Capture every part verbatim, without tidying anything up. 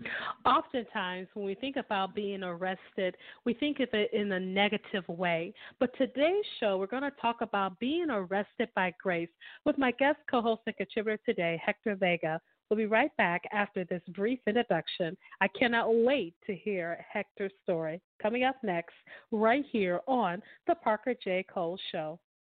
Oftentimes, when we think about being arrested, we think of it in a negative way. But today's show, we're going to talk about being arrested by grace with my guest co host and contributor today, Hector Vega. We'll be right back after this brief introduction. I cannot wait to hear Hector's story. Coming up next, right here on The Parker J. Cole Show.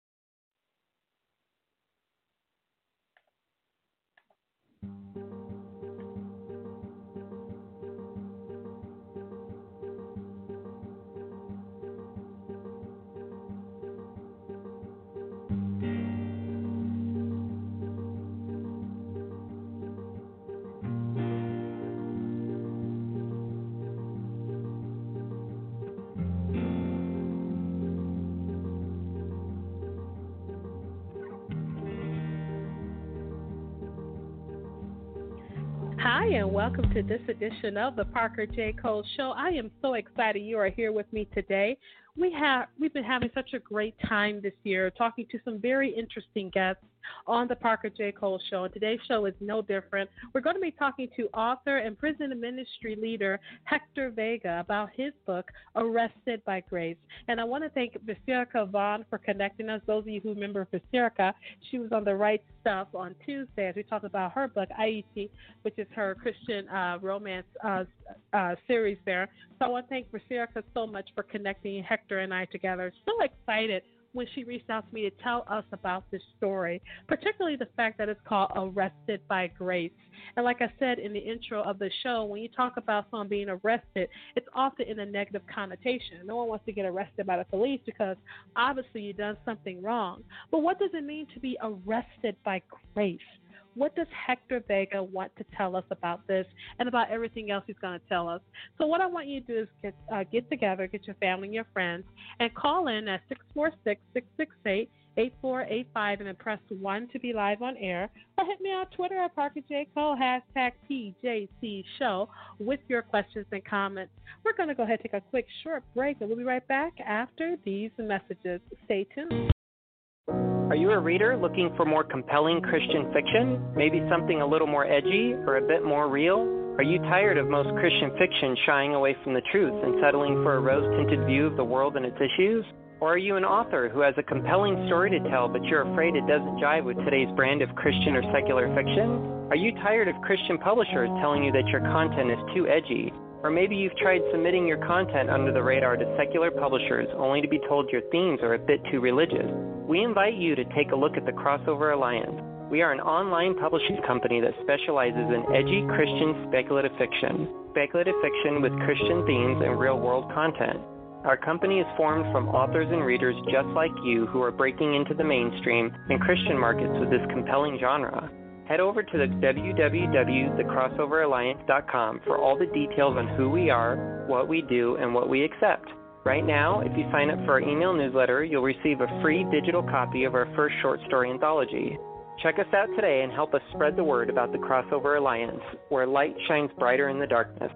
Hi, and welcome to this edition of the Parker J. Cole Show. I am so excited you are here with me today. We have we've been having such a great time this year, talking to some very interesting guests on the Parker J. Cole Show. And today's show is no different. We're going to be talking to author and prison ministry leader Hector Vega about his book, Arrested by Grace. And I want to thank Basirica Vaughn for connecting us. Those of you who remember Basirica, she was on The Right Stuff on Tuesday as we talked about her book, Aiti, which is her Christian uh, romance uh, uh, series there. So I want to thank Basirica so much for connecting Hector and I together. So excited when she reached out to me to tell us about this story, particularly the fact that it's called Arrested by Grace. And like I said in the intro of the show, when you talk about someone being arrested, it's often in a negative connotation. No one wants to get arrested by the police because obviously you've done something wrong. But what does it mean to be arrested by grace? What does Hector Vega want to tell us about this and about everything else he's going to tell us? So what I want you to do is get, uh, get together, get your family and your friends, and call in at six four six, six six eight, eight four eight five and then press one to be live on air. Or hit me on Twitter at Parker J. Cole, hashtag P J C Show with your questions and comments. We're going to go ahead and take a quick short break, and we'll be right back after these messages. Stay tuned. Are you a reader looking for more compelling Christian fiction? Maybe something a little more edgy or a bit more real? Are you tired of most Christian fiction shying away from the truth and settling for a rose-tinted view of the world and its issues? Or are you an author who has a compelling story to tell, but you're afraid it doesn't jive with today's brand of Christian or secular fiction? Are you tired of Christian publishers telling you that your content is too edgy? Or maybe you've tried submitting your content under the radar to secular publishers only to be told your themes are a bit too religious. We invite you to take a look at the Crossover Alliance. We are an online publishing company that specializes in edgy Christian speculative fiction, speculative fiction with Christian themes and real-world content. Our company is formed from authors and readers just like you who are breaking into the mainstream and Christian markets with this compelling genre. Head over to the w w w dot the crossover alliance dot com for all the details on who we are, what we do, and what we accept. Right now, if you sign up for our email newsletter, you'll receive a free digital copy of our first short story anthology. Check us out today and help us spread the word about the Crossover Alliance, where light shines brighter in the darkness.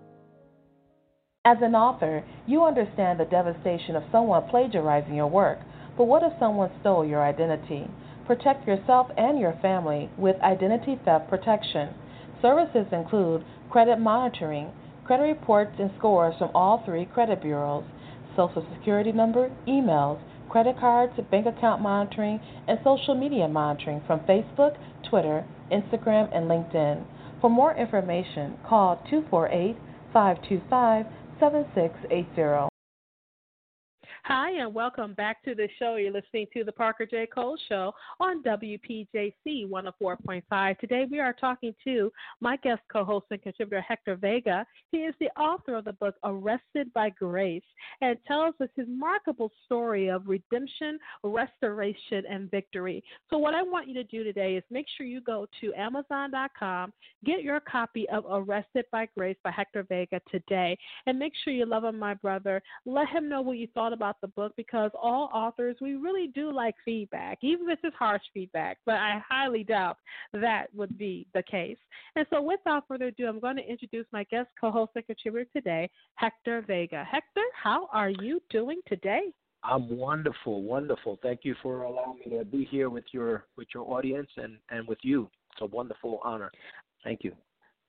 As an author, you understand the devastation of someone plagiarizing your work. But what if someone stole your identity? Protect yourself and your family with identity theft protection. Services include credit monitoring, credit reports and scores from all three credit bureaus, social security number, emails, credit cards, bank account monitoring, and social media monitoring from Facebook, Twitter, Instagram, and LinkedIn. For more information, call two four eight, five two five, seven six eight zero. Hi, and welcome back to the show. You're listening to the Parker J. Cole Show on W P J C one oh four point five. Today we are talking to my guest co-host and contributor, Hector Vega. He is the author of the book, Arrested by Grace, and tells us his remarkable story of redemption, restoration, and victory. So what I want you to do today is make sure you go to amazon dot com, get your copy of Arrested by Grace by Hector Vega today, and make sure you love him, my brother. Let him know what you thought about the book, because all authors, we really do like feedback, even if it's harsh feedback, but I highly doubt that would be the case. And so without further ado, I'm going to introduce my guest co-host and contributor today, Hector Vega. Hector, how are you doing today? I'm wonderful, wonderful. Thank you for allowing me to be here with your with your audience and, and with you. It's a wonderful honor. Thank you.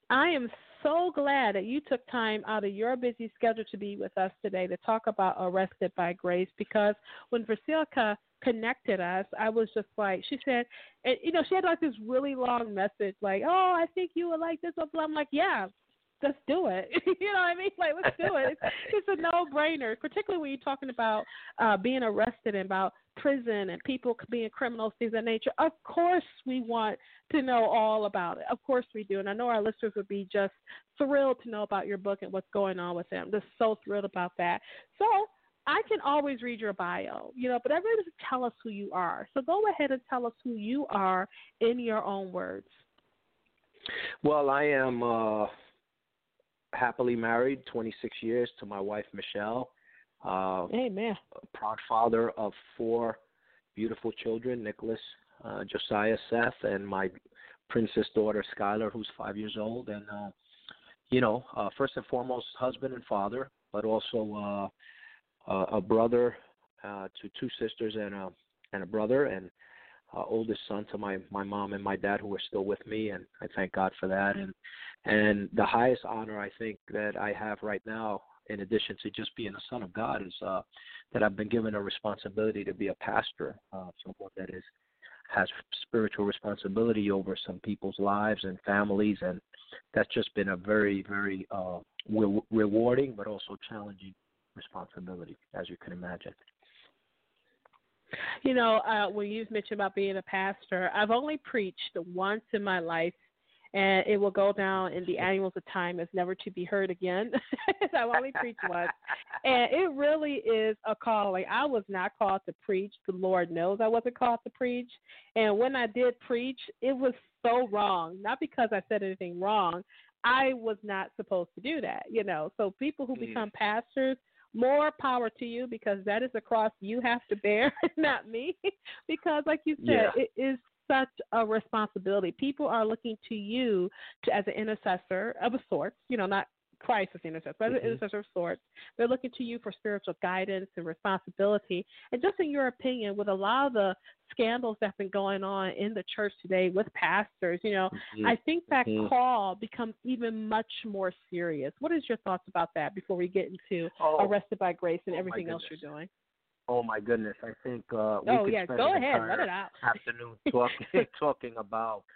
I am so glad that you took time out of your busy schedule to be with us today to talk about Arrested by Grace, because when Priscilla connected us, I was just like, she said, and, you know, she had like this really long message, like, oh, I think you would like this. Blah, blah. I'm like, yeah, let's do it. You know what I mean? Like, let's do it. It's, it's a no-brainer, particularly when you're talking about uh, being arrested and about prison and people being criminals, things of that nature. Of course we want to know all about it. Of course we do. And I know our listeners would be just thrilled to know about your book and what's going on with them. Just so thrilled about that. So I can always read your bio, you know, but everybody doesn't tell us who you are. So go ahead and tell us who you are in your own words. Well, I am uh, happily married, twenty-six years, to my wife, Michelle. Uh, Amen. Proud father of four beautiful children, Nicholas, uh, Josiah, Seth, and my princess daughter, Skylar, who's five years old. And, uh, you know, uh, first and foremost, husband and father, but also uh, uh, a brother uh, to two sisters and a, and a brother, and uh, oldest son to my, my mom and my dad, who are still with me, and I thank God for that. And, and the highest honor I think that I have right now, in addition to just being a son of God, is uh, that I've been given a responsibility to be a pastor, uh, someone that is has spiritual responsibility over some people's lives and families, and that's just been a very, very uh, re- rewarding but also challenging responsibility, as you can imagine. You know, uh, when you mentioned about being a pastor, I've only preached once in my life, and it will go down in the annals of time as never to be heard again. I've only preached once. And it really is a calling. I was not called to preach. The Lord knows I wasn't called to preach. And when I did preach, it was so wrong. Not because I said anything wrong. I was not supposed to do that, you know. So people who become pastors, more power to you, because that is a cross you have to bear, not me. Because like you said, yeah. It is such a responsibility. People are looking to you to, as an intercessor of a sort, you know, not Christ as an intercessor, but mm-hmm. as an intercessor of sorts. They're looking to you for spiritual guidance and responsibility. And just in your opinion, with a lot of the scandals that have been going on in the church today with pastors, you know, mm-hmm. I think that mm-hmm. call becomes even much more serious. What is your thoughts about that before we get into oh. Arrested by Grace and oh everything else you're doing? Oh my goodness! I think uh, we oh, could yeah. spend Go an ahead. entire Let it out. afternoon talking talking about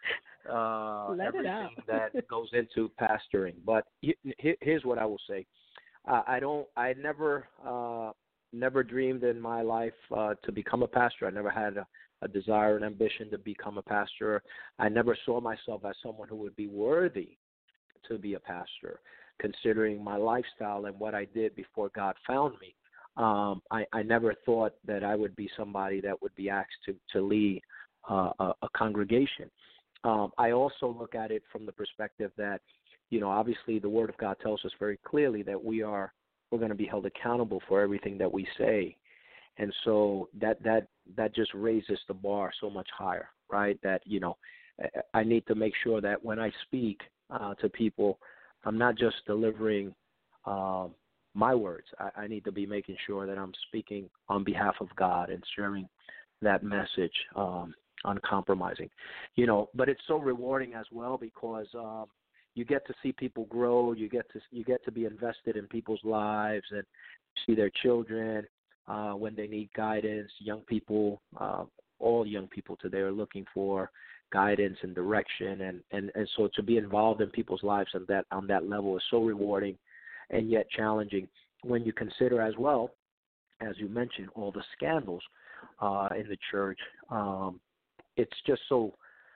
uh, Let everything that goes into pastoring. But he, he, here's what I will say: uh, I don't, I never, uh, never dreamed in my life uh, to become a pastor. I never had a, a desire and ambition to become a pastor. I never saw myself as someone who would be worthy to be a pastor, considering my lifestyle and what I did before God found me. Um, I, I never thought that I would be somebody that would be asked to, to lead uh, a, a congregation. Um, I also look at it from the perspective that, you know, obviously the Word of God tells us very clearly that we are we're going to be held accountable for everything that we say, and so that that that just raises the bar so much higher, right? That, you know, I need to make sure that when I speak uh, to people, I'm not just delivering Um, my words. I, I need to be making sure that I'm speaking on behalf of God and sharing that message um, uncompromising. You know, but it's so rewarding as well because um, you get to see people grow. You get to you get to be invested in people's lives and see their children uh, when they need guidance. Young people, uh, all young people today are looking for guidance and direction, and, and, and so to be involved in people's lives on that on that level is so rewarding and yet challenging when you consider as well, as you mentioned, all the scandals uh, in the church. Um, it's just so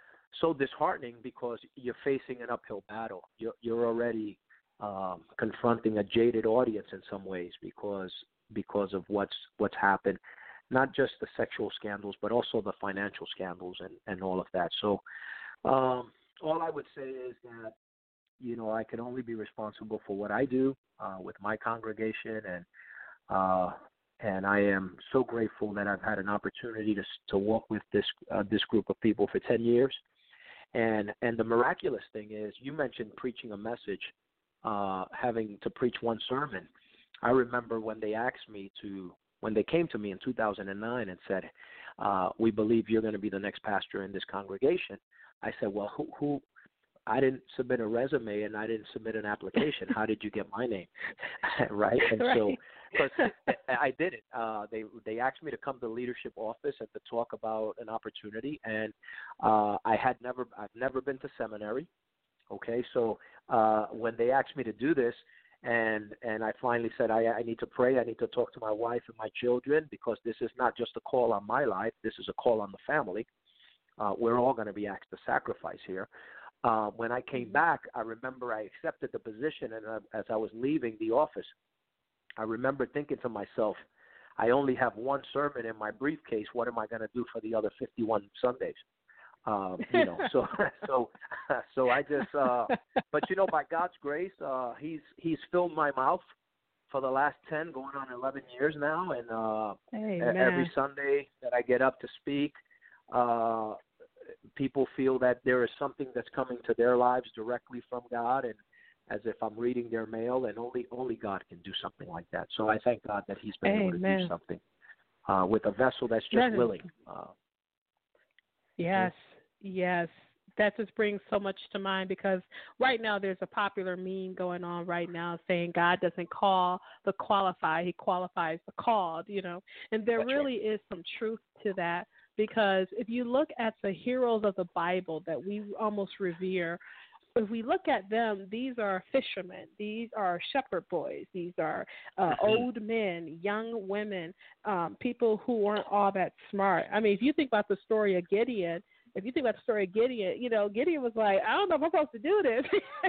so disheartening because you're facing an uphill battle. You're, you're already um, confronting a jaded audience in some ways because because of what's what's happened, not just the sexual scandals, but also the financial scandals and, and all of that. So um, all I would say is that, you know, I can only be responsible for what I do uh, with my congregation, and uh, and I am so grateful that I've had an opportunity to to walk with this uh, this group of people for ten years. And and the miraculous thing is, you mentioned preaching a message, uh, having to preach one sermon. I remember when they asked me to, when they came to me in two thousand nine and said, uh, "We believe you're going to be the next pastor in this congregation." I said, "Well, who who?" I didn't submit a resume and I didn't submit an application. How did you get my name? Right? And right. so, because I did it. Uh, they they asked me to come to the leadership office and to talk about an opportunity, and uh, I had never I've never been to seminary. Okay, so uh, when they asked me to do this, and and I finally said I, I need to pray. I need to talk to my wife and my children, because this is not just a call on my life. This is a call on the family. Uh, we're all going to be asked to sacrifice here. Uh, when I came back, I remember I accepted the position, and uh, as I was leaving the office, I remember thinking to myself, I only have one sermon in my briefcase. What am I going to do for the other fifty-one Sundays? Um, you know, so so so I just, uh, but you know, by God's grace, uh, he's he's filled my mouth for the last ten, going on eleven years now, and uh, Amen. every Sunday that I get up to speak, uh, people feel that there is something that's coming to their lives directly from God, and as if I'm reading their mail, and only only God can do something like that. So I thank God that He's been Amen. able to do something uh, with a vessel that's just that is, willing. Uh, yes, yes. That just brings so much to mind, because right now there's a popular meme going on right now saying God doesn't call the qualified, He qualifies the called, you know. And there That's really right. is some truth to that, because if you look at the heroes of the Bible that we almost revere, if we look at them, these are fishermen, these are shepherd boys, these are uh, old men, young women, um, people who aren't all that smart. I mean, if you think about the story of Gideon, if you think about the story of Gideon, you know, Gideon was like, I don't know if I'm supposed to do this.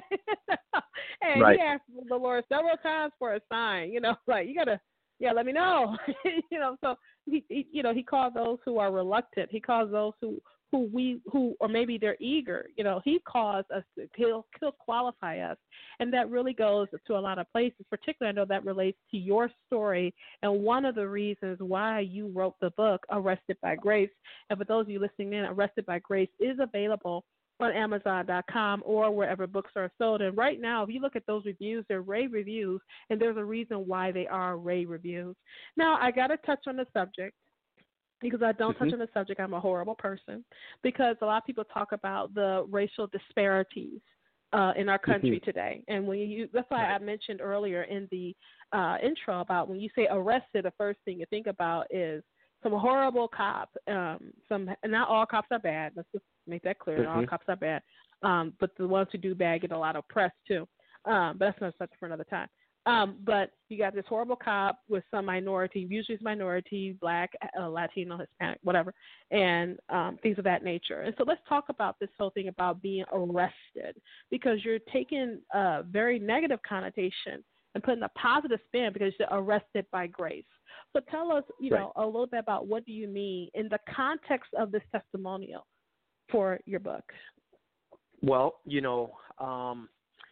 and right. he asked the Lord several times for a sign, you know, like, you got to, yeah, let me know. you know, so, he, he, you know, he called those who are reluctant. He calls those who, who we, who, or maybe they're eager, you know, he calls us, to, he'll, he'll qualify us. And that really goes to a lot of places, particularly I know that relates to your story. And one of the reasons why you wrote the book, Arrested by Grace, and for those of you listening in, Arrested by Grace is available on Amazon dot com or wherever books are sold. And right now, if you look at those reviews, they're rave reviews, and there's a reason why they are rave reviews. Now, I got to touch on the subject, because I don't Mm-hmm. touch on the subject. I'm a horrible person, because a lot of people talk about the racial disparities uh, in our country Mm-hmm. today. And when you, that's why Right. I mentioned earlier in the uh, intro about when you say arrested, the first thing you think about is some horrible cop. Um, some, not all cops are bad. Let's just make that clear. Mm-hmm. All cops are bad. Um, but the ones who do bad get a lot of press too. Um, but that's not such for another time. Um, but you got this horrible cop with some minority, usually it's minority, black, uh, Latino, Hispanic, whatever, and um, things of that nature. And so let's talk about this whole thing about being arrested, because you're taking a very negative connotation and putting a positive spin because you're arrested by grace. So tell us, you Right. know, a little bit about what do you mean in the context of this testimonial for your book. Well, you know, um,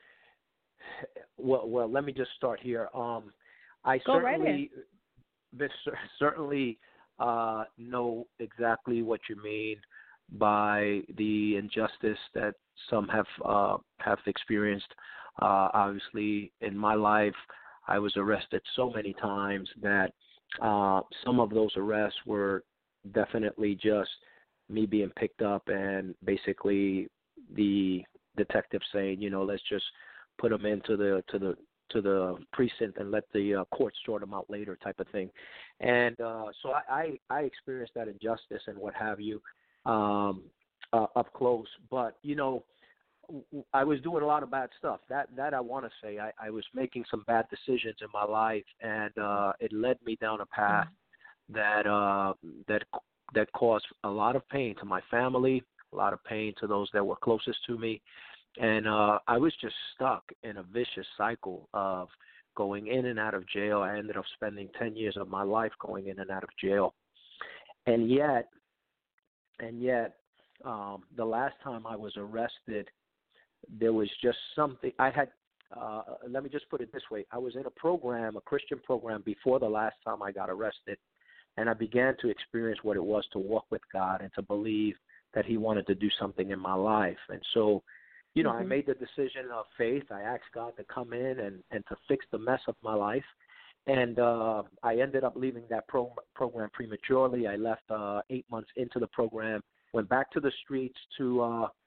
well, well, let me just start here. Um, I Go right certainly, this, certainly uh, know exactly what you mean by the injustice that some have uh, have experienced. Uh, obviously, in my life, I was arrested so many times that uh, some of those arrests were definitely just me being picked up and basically the detective saying, you know, let's just put them into the to the to the precinct and let the uh, court sort them out later, type of thing. And uh, so I, I I experienced that injustice and what have you um, uh, up close. But you know, I was doing a lot of bad stuff. That that I want to say. I, I was making some bad decisions in my life, and uh, it led me down a path that uh, that that caused a lot of pain to my family, a lot of pain to those that were closest to me. And uh, I was just stuck in a vicious cycle of going in and out of jail. I ended up spending ten years of my life going in and out of jail. And yet, and yet, um, the last time I was arrested, there was just something I had. Uh, let me just put it this way. I was in a program, a Christian program, before the last time I got arrested. And I began to experience what it was to walk with God and to believe that He wanted to do something in my life. And so, you know, mm-hmm. I made the decision of faith. I asked God to come in and, and to fix the mess of my life. And uh, I ended up leaving that pro- program prematurely. I left uh, eight months into the program, went back to the streets to uh,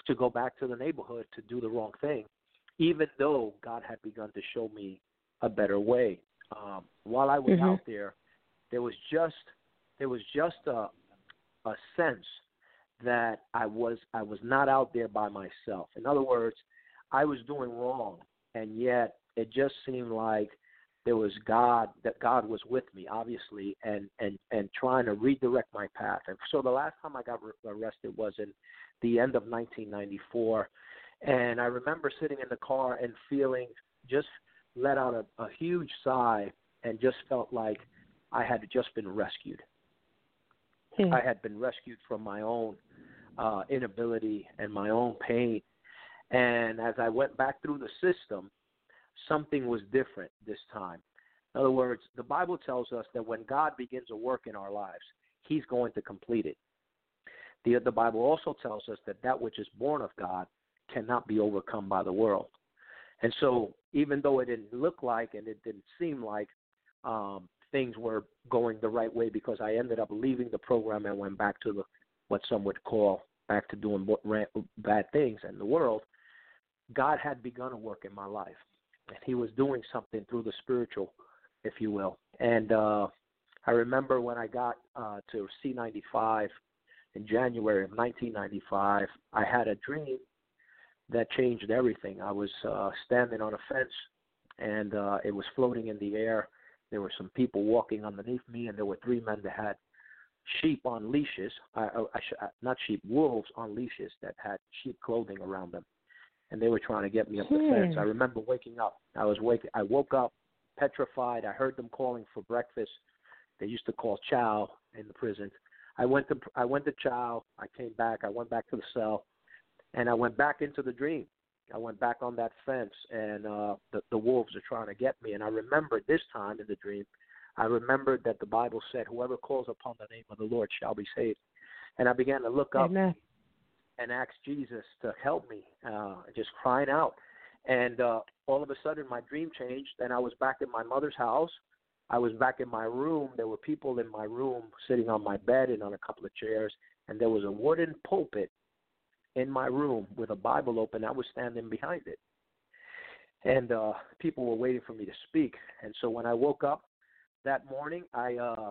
to go back to the neighborhood to do the wrong thing, even though God had begun to show me a better way. Um, while I was mm-hmm. out there, there was just there was just a a sense that I was I was not out there by myself. In other words, I was doing wrong, and yet it just seemed like there was God, that God was with me, obviously, and, and, and trying to redirect my path. And so the last time I got re- arrested was in the end of nineteen ninety-four, and I remember sitting in the car and feeling, just let out a, a huge sigh, and just felt like I had just been rescued. Hmm. I had been rescued from my own uh, inability and my own pain. And as I went back through the system, something was different this time. In other words, the Bible tells us that when God begins a work in our lives, he's going to complete it. The, the Bible also tells us that that which is born of God cannot be overcome by the world. And so even though it didn't look like and it didn't seem like um, things were going the right way, because I ended up leaving the program and went back to the, what some would call back to doing bad things in the world, God had begun a work in my life. And he was doing something through the spiritual, if you will. And uh, I remember when I got uh, to C ninety-five in January of nineteen ninety-five, I had a dream that changed everything. I was uh, standing on a fence, and uh, it was floating in the air. There were some people walking underneath me, and there were three men that had sheep on leashes, uh, I sh- not sheep, wolves on leashes that had sheep clothing around them. And they were trying to get me up the hmm. fence. I remember waking up. I was wake. I woke up petrified. I heard them calling for breakfast. They used to call chow in the prison. I went to I went to chow. I came back. I went back to the cell, and I went back into the dream. I went back on that fence, and uh, the, the wolves are trying to get me. And I remembered this time in the dream, I remembered that the Bible said, whoever calls upon the name of the Lord shall be saved. And I began to look up Amen. and ask Jesus to help me, uh, just crying out. And uh, all of a sudden, my dream changed, and I was back in my mother's house. I was back in my room. There were people in my room sitting on my bed and on a couple of chairs, and there was a wooden pulpit in my room with a Bible open. I was standing behind it. And uh, people were waiting for me to speak. And so when I woke up that morning, I uh,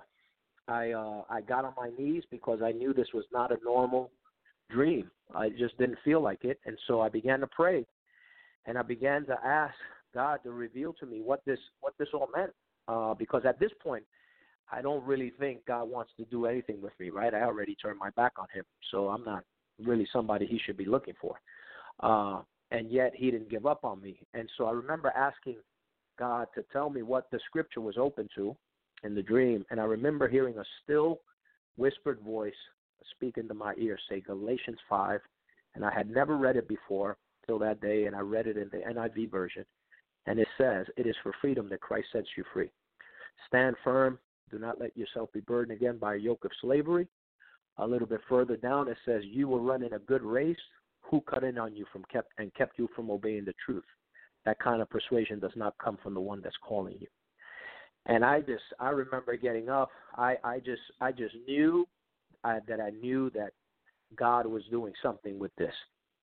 I uh, I got on my knees because I knew this was not a normal dream. I just didn't feel like it. And so I began to pray. And I began to ask God to reveal to me what this what this all meant. Uh, because at this point, I don't really think God wants to do anything with me, right? I already turned my back on him. So I'm not really somebody he should be looking for. Uh, and yet he didn't give up on me. And so I remember asking God to tell me what the scripture was open to in the dream. And I remember hearing a still whispered voice speak into my ear, say Galatians five. And I had never read it before till that day, and I read it in the N I V version. And it says, it is for freedom that Christ sets you free. Stand firm. Do not let yourself be burdened again by a yoke of slavery. A little bit further down, it says, you were running a good race. Who cut in on you from kept and kept you from obeying the truth? That kind of persuasion does not come from the one that's calling you. And I just, I remember getting up. I, I just, I just knew I, that I knew that God was doing something with this.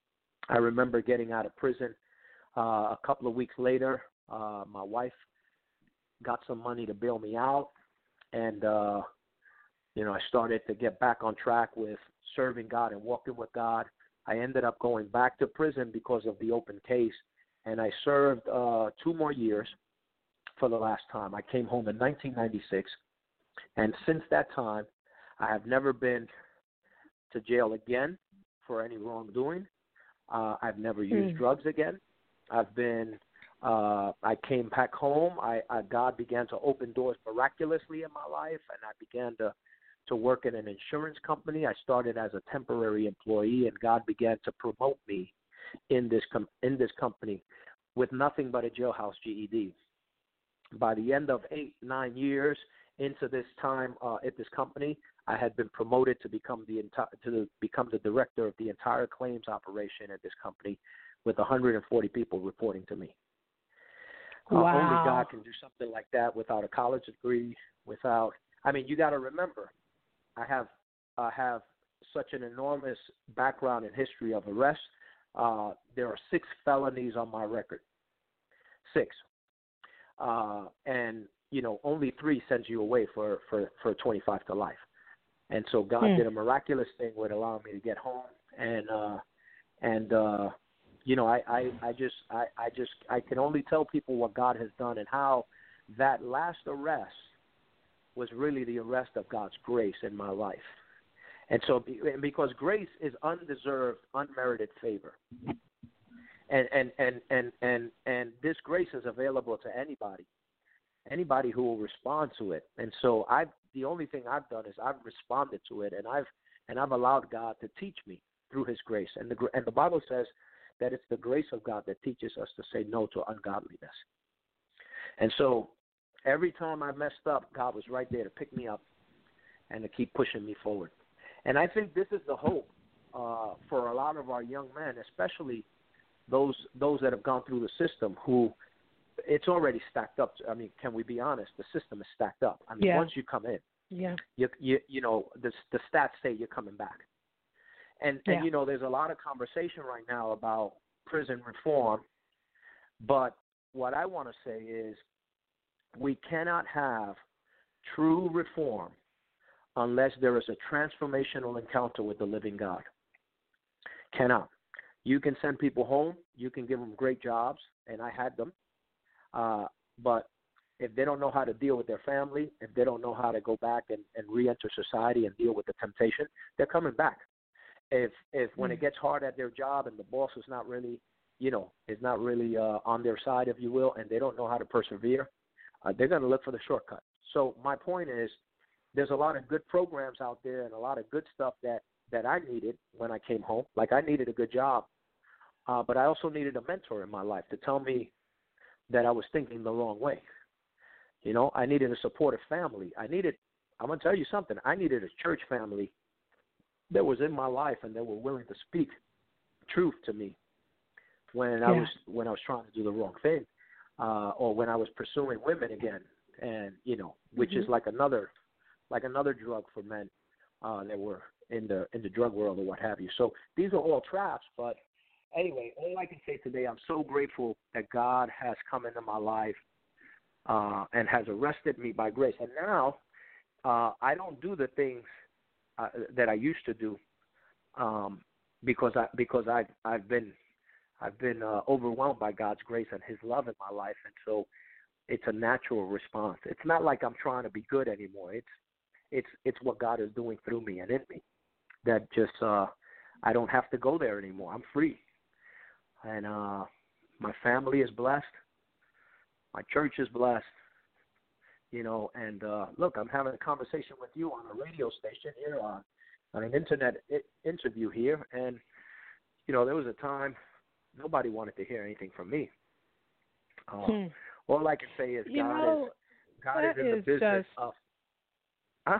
I remember getting out of prison. Uh, a couple of weeks later, uh, my wife got some money to bail me out, and uh, you know, I started to get back on track with serving God and walking with God. I ended up going back to prison because of the open case, and I served uh, two more years for the last time. I came home in nineteen ninety-six, and since that time, I have never been to jail again for any wrongdoing. Uh, I've never used mm. drugs again. I've been, uh, I came back home. I, I God began to open doors miraculously in my life, and I began to, to work in an insurance company. I started as a temporary employee, and God began to promote me in this com- in this company with nothing but a jailhouse G E D. By the end of eight, nine years into this time uh, at this company, I had been promoted to become the enti- to the, become the director of the entire claims operation at this company, with one hundred forty people reporting to me. Wow. Uh, only God can do something like that without a college degree, without, I mean, you got to remember, I have I have such an enormous background and history of arrests, Uh, there are six felonies on my record. Six. Uh, and, you know, only three sends you away for, for, for twenty-five to life. And so God mm. did a miraculous thing with allowing me to get home. And, uh, and uh, you know, I, I, I just, I, I just, I can only tell people what God has done and how that last arrest was really the arrest of God's grace in my life. And so, because grace is undeserved, unmerited favor. And, and, and, and, and, and this grace is available to anybody, anybody who will respond to it. And so I've, the only thing I've done is I've responded to it, and I've, and I've allowed God to teach me through his grace. And the, and the Bible says that it's the grace of God that teaches us to say no to ungodliness. And so every time I messed up, God was right there to pick me up and to keep pushing me forward. And I think this is the hope uh, for a lot of our young men, especially those those that have gone through the system who it's already stacked up. I mean, can we be honest? The system is stacked up. I mean, yeah. once you come in, yeah, you you you know the the stats say you're coming back. And yeah. and you know, there's a lot of conversation right now about prison reform, but what I want to say is we cannot have true reform unless there is a transformational encounter with the living God. Cannot. You can send people home. You can give them great jobs, and I had them. Uh, but if they don't know how to deal with their family, if they don't know how to go back and, and re-enter society and deal with the temptation, they're coming back. If if when mm. it gets hard at their job and the boss is not really, you know, is not really uh, on their side, if you will, and they don't know how to persevere, uh, they're going to look for the shortcut. So my point is, there's a lot of good programs out there and a lot of good stuff that, that I needed when I came home. Like I needed a good job, uh, but I also needed a mentor in my life to tell me that I was thinking the wrong way. You know, I needed a supportive family. I needed, I'm going to tell you something, I needed a church family that was in my life and that were willing to speak truth to me when yeah. I was when I was trying to do the wrong thing, uh, or when I was pursuing women again, and you know, which mm-hmm. is like another like another drug for men uh, that were in the in the drug world or what have you. So these are all traps. But anyway, all I can say today, I'm so grateful that God has come into my life uh, and has arrested me by grace. And now uh, I don't do the things uh, that I used to do um, because I because I I've been I've been uh, overwhelmed by God's grace and His love in my life, and so it's a natural response. It's not like I'm trying to be good anymore. It's It's it's what God is doing through me and in me that just uh, I don't have to go there anymore. I'm free, and uh, my family is blessed. My church is blessed, you know. And uh, look, I'm having a conversation with you on a radio station here on on an internet I- interview here, and you know there was a time nobody wanted to hear anything from me. Uh, hmm. All I can say is you God know, is God is in the business just... of. Huh?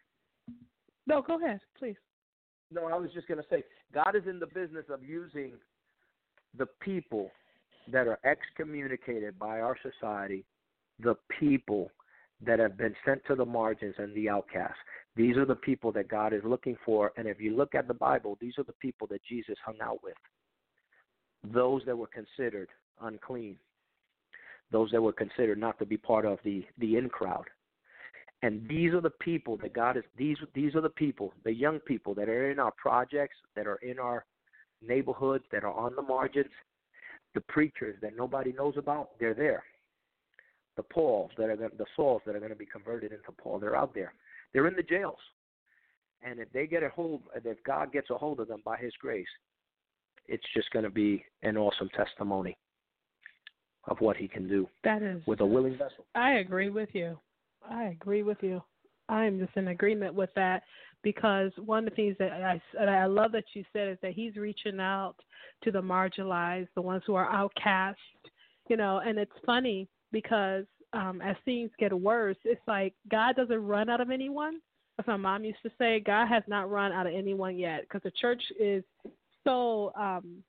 No, go ahead, please. No, I was just going to say, God is in the business of using the people that are excommunicated by our society, the people that have been sent to the margins and the outcasts. These are the people that God is looking for. And if you look at the Bible, these are the people that Jesus hung out with. Those that were considered unclean. Those that were considered not to be part of the, the in crowd. And these are the people that God is, these these are the people, the young people that are in our projects, that are in our neighborhoods, that are on the margins, the preachers that nobody knows about, they're there. The Pauls that are going, the Sauls that are going to be converted into Paul, they're out there. They're in the jails. And if they get a hold, if God gets a hold of them by His grace, it's just going to be an awesome testimony of what He can do. That is with a willing vessel. I agree with you. I agree with you. I'm just in agreement with that because one of the things that I, I love that you said is that He's reaching out to the marginalized, the ones who are outcast, you know, and it's funny because um, as things get worse, it's like God doesn't run out of anyone. As my mom used to say, God has not run out of anyone yet because the church is so um,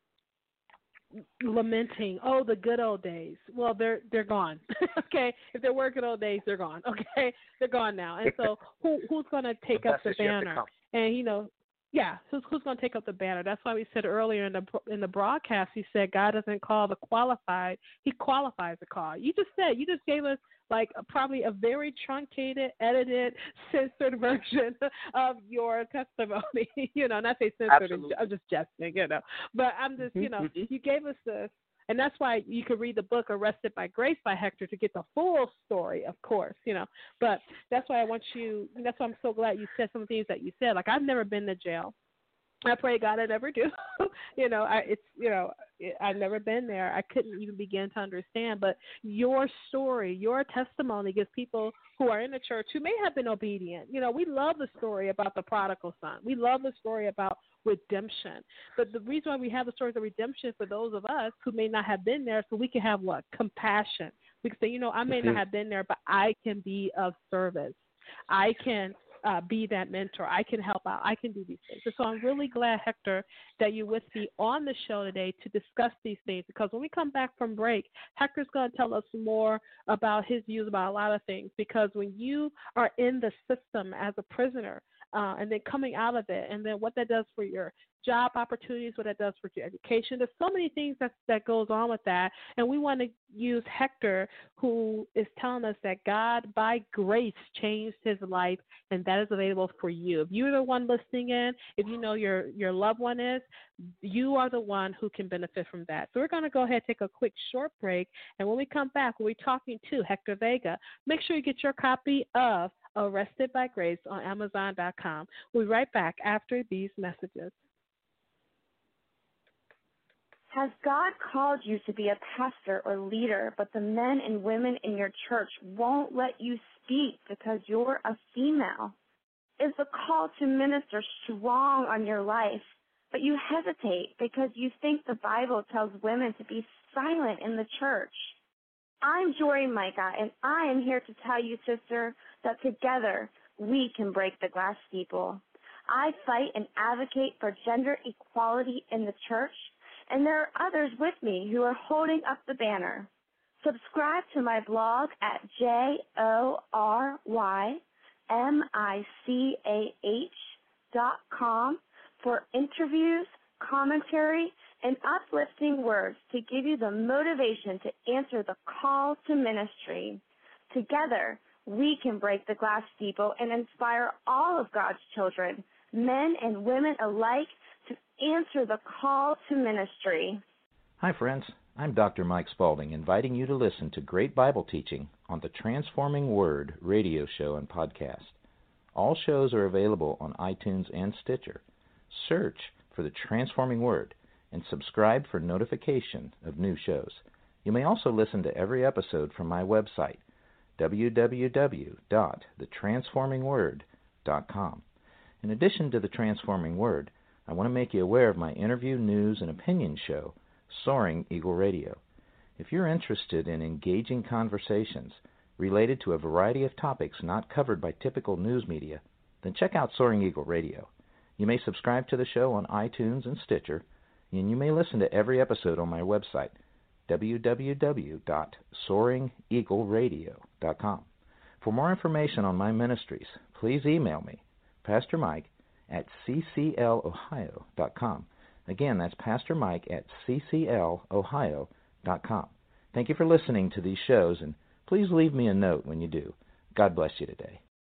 lamenting, oh, the good old days. Well, they're they're gone. Okay, if there were good old days, they're gone. Okay, they're gone now. And so, who who's going to take up the banner? And you know, Yeah, who's who's going to take up the banner? That's why we said earlier in the in the broadcast, he said God doesn't call the qualified; He qualifies the call. You just said you just gave us like a, probably a very truncated, edited, censored version of your testimony. you know, not say censored. Absolutely. I'm just jesting, you know. But I'm just, you know, you gave us this. And that's why you could read the book Arrested by Grace by Hector to get the full story, of course, you know. But that's why I want you, that's why I'm so glad you said some things that you said. Like, I've never been to jail. I pray God I never do. you know, I, it's, you know, I've never been there. I couldn't even begin to understand. But your story, your testimony gives people who are in the church who may have been obedient. You know, we love the story about the prodigal son. We love the story about redemption. But the reason why we have the stories of redemption for those of us who may not have been there, so we can have what? Compassion. We can say, you know, I may mm-hmm. not have been there, but I can be of service. I can Uh, be that mentor. I can help out. I can do these things. And so I'm really glad, Hector, that you're with me on the show today to discuss these things, because when we come back from break, Hector's going to tell us more about his views about a lot of things, because when you are in the system as a prisoner uh, and then coming out of it, and then what that does for your job opportunities, what that does for your education. There's so many things that that goes on with that, and we want to use Hector, who is telling us that God, by grace, changed his life, and that is available for you. If you're the one listening in, if you know your, your loved one is, you are the one who can benefit from that. So we're going to go ahead and take a quick short break, and when we come back, we'll be talking to Hector Vega. Make sure you get your copy of Arrested by Grace on Amazon dot com. We'll be right back after these messages. Has God called you to be a pastor or leader, but the men and women in your church won't let you speak because you're a female? Is the call to minister strong on your life, but you hesitate because you think the Bible tells women to be silent in the church? I'm Jory Micah, and I am here to tell you, sister, that together we can break the glass steeple. I fight and advocate for gender equality in the church, and there are others with me who are holding up the banner. Subscribe to my blog at J O R Y M I C A H dot com for interviews, commentary, and uplifting words to give you the motivation to answer the call to ministry. Together, we can break the glass steeple and inspire all of God's children, men and women alike, to answer the call to ministry. Hi, friends. I'm Doctor Mike Spaulding, inviting you to listen to great Bible teaching on the Transforming Word radio show and podcast. All shows are available on iTunes and Stitcher. Search for the Transforming Word and subscribe for notification of new shows. You may also listen to every episode from my website, w w w dot the transforming word dot com. In addition to the Transforming Word, I want to make you aware of my interview, news, and opinion show, Soaring Eagle Radio. If you're interested in engaging conversations related to a variety of topics not covered by typical news media, then check out Soaring Eagle Radio. You may subscribe to the show on iTunes and Stitcher, and you may listen to every episode on my website, w w w dot soaring eagle radio dot com. For more information on my ministries, please email me, Pastor Mike, at c c l ohio dot com. Again, that's Pastor Mike at c c l ohio dot com. Thank you for listening to these shows, and please leave me a note when you do. God bless you today.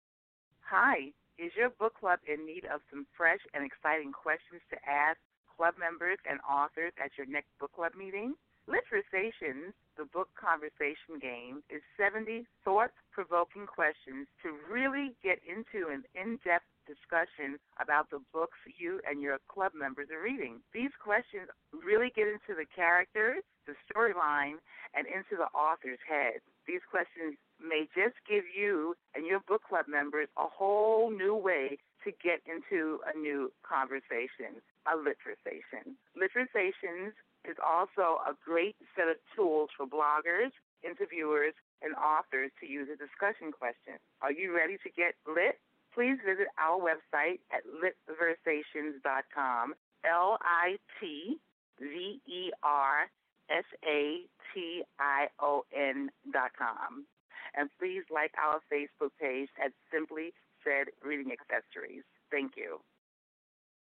Hi. Is your book club in need of some fresh and exciting questions to ask club members and authors at your next book club meeting? Literations, the book conversation game, is seventy thought-provoking questions to really get into an in-depth discussion about the books you and your club members are reading. These questions really get into the characters, the storyline, and into the author's head. These questions may just give you and your book club members a whole new way to get into a new conversation, a literation. Literations is also a great set of tools for bloggers, interviewers, and authors to use a discussion question. Are you ready to get lit? Please visit our website at litversations dot com, L I T V E R S A T I O N dot com. And please like our Facebook page at Simply Said Reading Accessories. Thank you.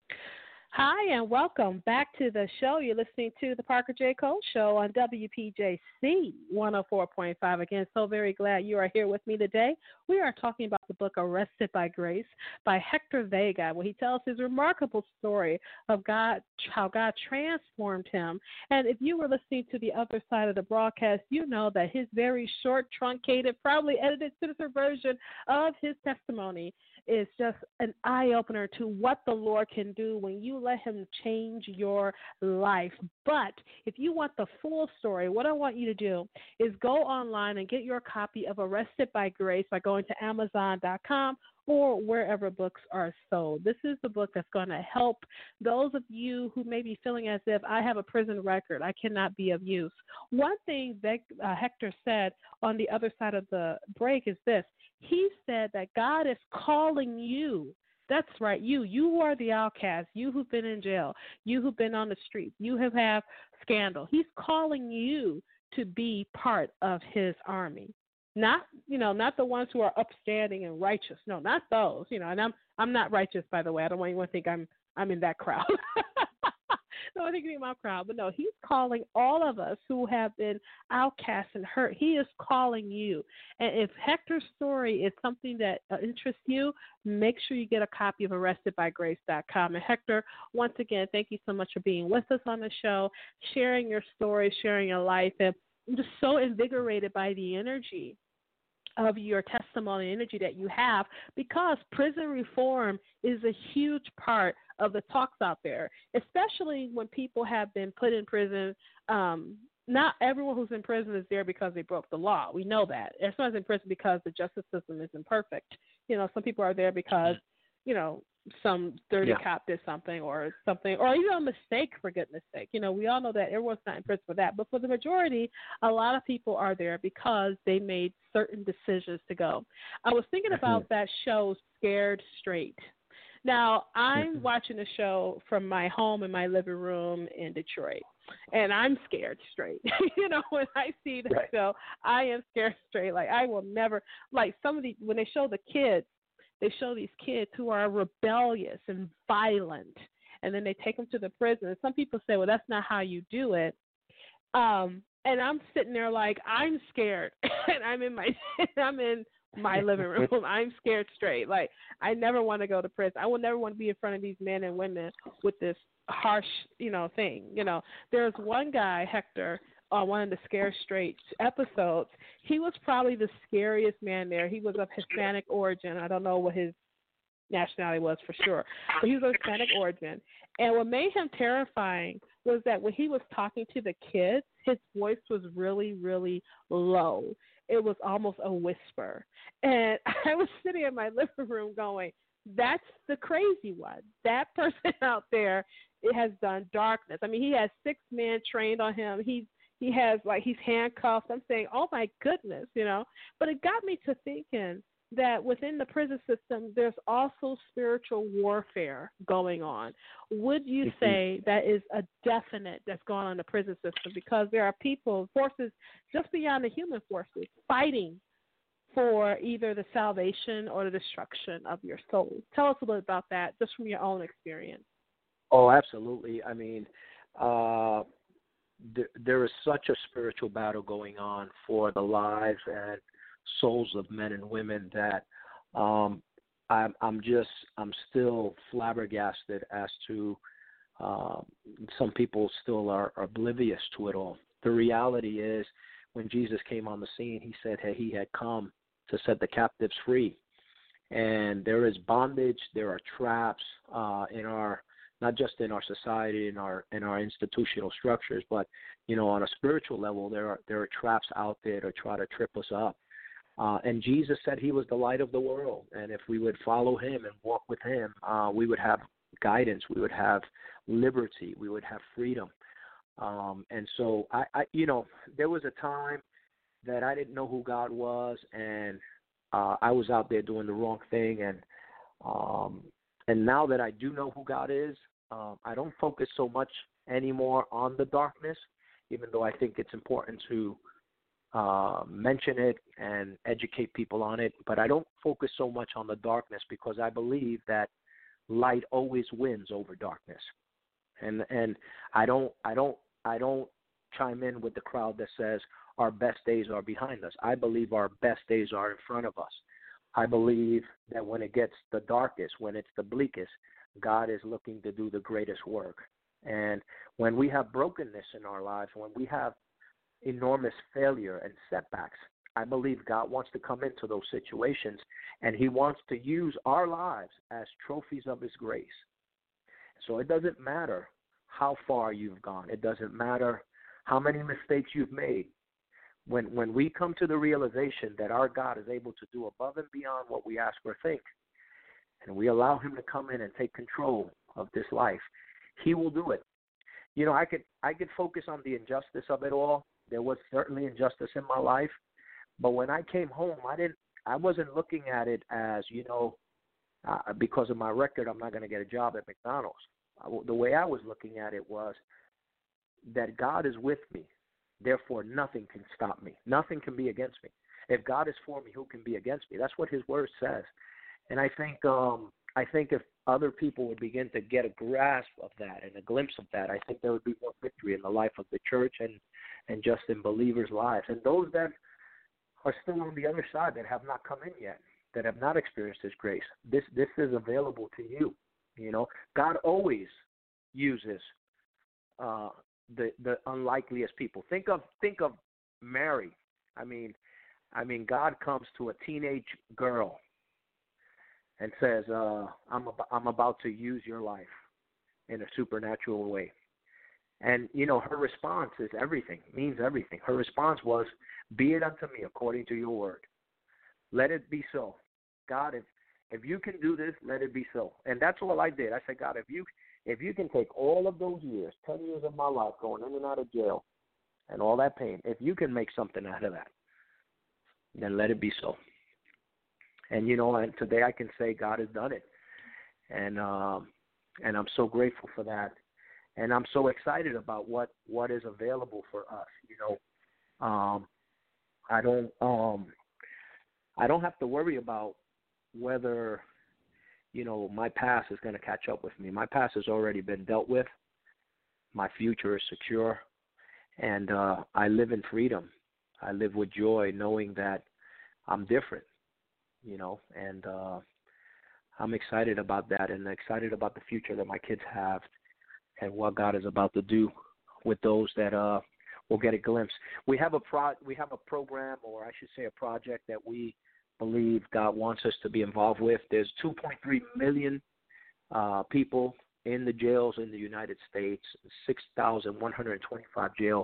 Hi, and welcome back to the show. You're listening to the Parker J. Cole Show on W P J C one oh four point five. Again, so very glad you are here with me today. We are talking about the book Arrested by Grace by Hector Vega, where he tells his remarkable story of God, how God transformed him. And if you were listening to the other side of the broadcast, you know that his very short, truncated, probably edited citizen version of his testimony is just an eye-opener to what the Lord can do when you let him change your life. But if you want the full story, what I want you to do is go online and get your copy of Arrested by Grace by going to amazon dot com or wherever books are sold. This is the book that's going to help those of you who may be feeling as if I have a prison record, I cannot be of use. One thing that uh, Hector said on the other side of the break is this. He said that God is calling you. That's right, you. You are the outcast. You who've been in jail. You who've been on the street. You have had scandal. He's calling you to be part of his army. Not, you know, not the ones who are upstanding and righteous. No, not those. You know, and I'm I'm not righteous, by the way. I don't want anyone to think I'm I'm in that crowd. No, I think he's in my crowd. But no, he's calling all of us who have been outcast and hurt. He is calling you. And if Hector's story is something that uh, interests you, make sure you get a copy of arrested by grace dot com. And Hector, once again, thank you so much for being with us on the show, sharing your story, sharing your life. And I'm just so invigorated by the energy of your testimony, energy that you have, because prison reform is a huge part of the talks out there, especially when people have been put in prison. Um, not everyone who's in prison is there because they broke the law. We know that. Everyone's in prison because the justice system isn't perfect. You know, some people are there because, you know, some dirty yeah. cop did something or something, or even a mistake, for goodness sake. You know, we all know that everyone's not in prison for that. But for the majority, a lot of people are there because they made certain decisions to go. I was thinking mm-hmm. about that show, Scared Straight. Now, I'm mm-hmm. watching the show from my home in my living room in Detroit, and I'm scared straight. You know, when I see the right. show, I am scared straight. Like, I will never, like some of the, when they show the kids, they show these kids who are rebellious and violent, and then they take them to the prison. And some people say, well, that's not how you do it. Um, and I'm sitting there like, I'm scared, and I'm in my, I'm in my living room. I'm scared straight. Like, I never want to go to prison. I will never want to be in front of these men and women with this harsh, you know, thing. You know, there's one guy, Hector, on one of the Scared Straight episodes. He was probably the scariest man there. He was of Hispanic origin. I don't know what his nationality was for sure, but he was of Hispanic origin. And what made him terrifying was that when he was talking to the kids, his voice was really, really low. It was almost a whisper. And I was sitting in my living room going, that's the crazy one. That person out there, it has done darkness. I mean, he has six men trained on him. He's He has, like, he's handcuffed. I'm saying, oh, my goodness, you know. But it got me to thinking that within the prison system, there's also spiritual warfare going on. Would you mm-hmm. say that is a definite that's going on in the prison system? Because there are people, forces just beyond the human forces, fighting for either the salvation or the destruction of your soul. Tell us a little about that, just from your own experience. Oh, absolutely. I mean, uh, There, there is such a spiritual battle going on for the lives and souls of men and women that um, I'm, I'm just, I'm still flabbergasted as to uh, some people still are oblivious to it all. The reality is, when Jesus came on the scene, he said, hey, he had come to set the captives free. And there is bondage, there are traps uh, in our not just in our society, in our in our institutional structures, but, you know, on a spiritual level, there are there are traps out there to try to trip us up. Uh, and Jesus said he was the light of the world, and if we would follow him and walk with him, uh, we would have guidance, we would have liberty, we would have freedom. Um, and so, I, I, you know, there was a time that I didn't know who God was, and uh, I was out there doing the wrong thing, and um, and now that I do know who God is, um, I don't focus so much anymore on the darkness, even though I think it's important to uh, mention it and educate people on it. But I don't focus so much on the darkness because I believe that light always wins over darkness. And and I don't I don't I don't chime in with the crowd that says our best days are behind us. I believe our best days are in front of us. I believe that when it gets the darkest, when it's the bleakest, God is looking to do the greatest work. And when we have brokenness in our lives, when we have enormous failure and setbacks, I believe God wants to come into those situations, and he wants to use our lives as trophies of his grace. So it doesn't matter how far you've gone. It doesn't matter how many mistakes you've made. When when we come to the realization that our God is able to do above and beyond what we ask or think, and we allow him to come in and take control of this life, he will do it. You know, I could I could focus on the injustice of it all. There was certainly injustice in my life, but when I came home, I didn't I wasn't looking at it as, you know, uh, because of my record, I'm not going to get a job at McDonald's. I, the way I was looking at it was that God is with me. Therefore, nothing can stop me. Nothing can be against me. If God is for me, who can be against me? That's what his word says. And I think um, I think if other people would begin to get a grasp of that and a glimpse of that, I think there would be more victory in the life of the church and, and just in believers' lives. And those that are still on the other side, that have not come in yet, that have not experienced his grace, this this is available to you. You know, God always uses uh, the the unlikeliest people. Think of think of Mary. I mean, I mean, God comes to a teenage girl and says, uh, "I'm ab- I'm about to use your life in a supernatural way." And you know, her response is everything. Means everything. Her response was, "Be it unto me according to your word. Let it be so." God, if if you can do this, let it be so. And that's all I did. I said, God, if you if you can take all of those years, ten years of my life going in and out of jail and all that pain, if you can make something out of that, then let it be so. And, you know, and today I can say God has done it. And um, and I'm so grateful for that. And I'm so excited about what, what is available for us. You know, um, I don't um, I don't have to worry about whether, you know, my past is going to catch up with me. My past has already been dealt with. My future is secure. And uh, I live in freedom. I live with joy knowing that I'm different, you know, and uh, I'm excited about that and excited about the future that my kids have and what God is about to do with those that uh, will get a glimpse. We have a pro- we have a program, or I should say a project, that we believe God wants us to be involved with. There's two point three million uh, people in the jails in the United States, six thousand one hundred twenty-five jails.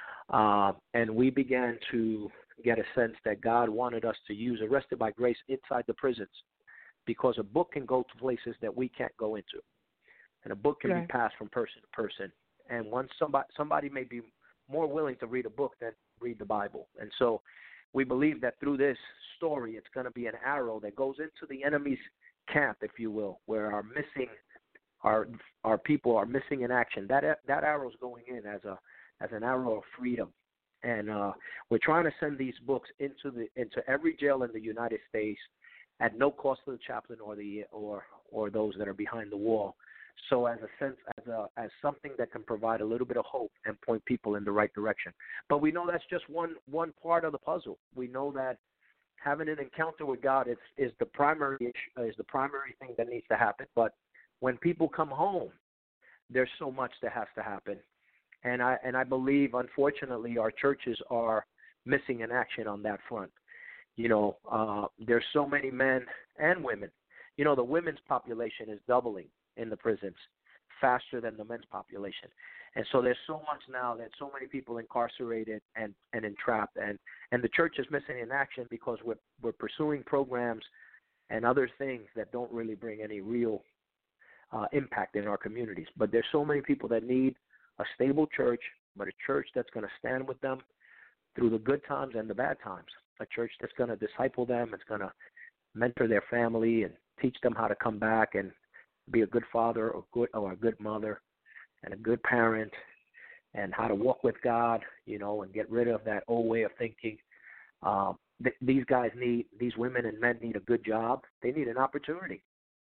Uh, and we began to get a sense that God wanted us to use Arrested by Grace inside the prisons, because a book can go to places that we can't go into. And a book can right. be passed from person to person. And once somebody, somebody may be more willing to read a book than read the Bible. And so we believe that through this story, it's going to be an arrow that goes into the enemy's camp, if you will, where our missing, our our people are missing in action. That that arrow is going in as a as an arrow of freedom, and uh, we're trying to send these books into the into every jail in the United States at no cost to the chaplain or the or or those that are behind the wall. So as a sense, as a as something that can provide a little bit of hope and point people in the right direction. But we know that's just one one part of the puzzle. We know that having an encounter with God is is the primary is the primary thing that needs to happen. But when people come home, there's so much that has to happen. And I and I believe, unfortunately, our churches are missing in action on that front. You know, uh, there's so many men and women. You know, the women's population is doubling in the prisons faster than the men's population. And so there's so much now that so many people incarcerated and, and entrapped. And, and the church is missing in action because we're, we're pursuing programs and other things that don't really bring any real uh, impact in our communities. But there's so many people that need a stable church, but a church that's going to stand with them through the good times and the bad times. A church that's going to disciple them, it's going to mentor their family and teach them how to come back and be a good father or good or a good mother and a good parent, and how to walk with God, you know, and get rid of that old way of thinking. Um, th- these guys need, these women and men need a good job. They need an opportunity.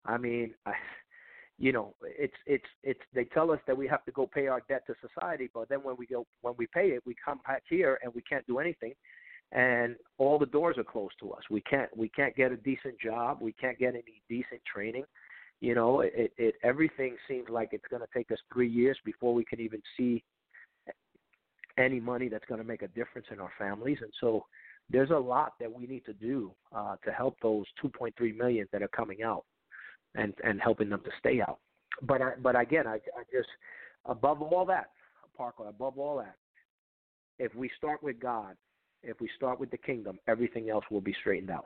I mean, I, you know, it's it's it's. They tell us that we have to go pay our debt to society, but then when we go when we pay it, we come back here and we can't do anything, and all the doors are closed to us. We can't we can't get a decent job. We can't get any decent training. You know, it, it everything seems like it's going to take us three years before we can even see any money that's going to make a difference in our families. And so there's a lot that we need to do uh, to help those two point three million that are coming out and, and helping them to stay out. But I, but again, I, I just, above all that, Parker, above all that, if we start with God, if we start with the kingdom, everything else will be straightened out.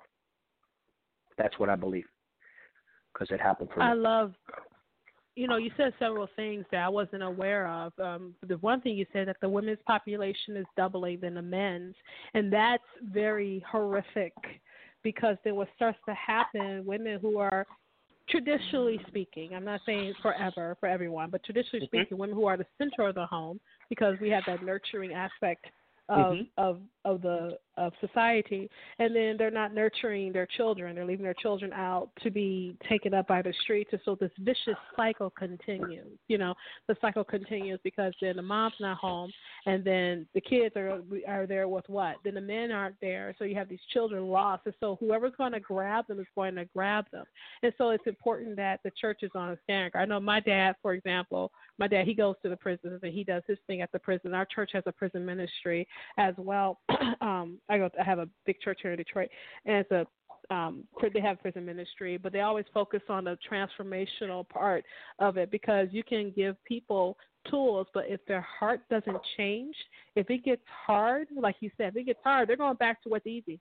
That's what I believe, because it happened for me. I love, you know, you said several things that I wasn't aware of. Um, the one thing you said that the women's population is doubling than the men's, and that's very horrific, because then what starts to happen, women who are traditionally speaking, I'm not saying forever for everyone, but traditionally mm-hmm. speaking, women who are the center of the home, because we have that nurturing aspect of mm-hmm. of of the of society, and then they're not nurturing their children. They're leaving their children out to be taken up by the streets, and so this vicious cycle continues. You know, the cycle continues because then the mom's not home, and then the kids are are there with what? Then the men aren't there, so you have these children lost, and so whoever's going to grab them is going to grab them. And so it's important that the church is on a stand. I know my dad, for example, my dad, he goes to the prisons and he does his thing at the prison. Our church has a prison ministry as well. um, I go. I have a big church here in Detroit, and it's a um, they have prison ministry, but they always focus on the transformational part of it, because you can give people tools, but if their heart doesn't change, if it gets hard, like you said, if it gets hard, they're going back to what's easy.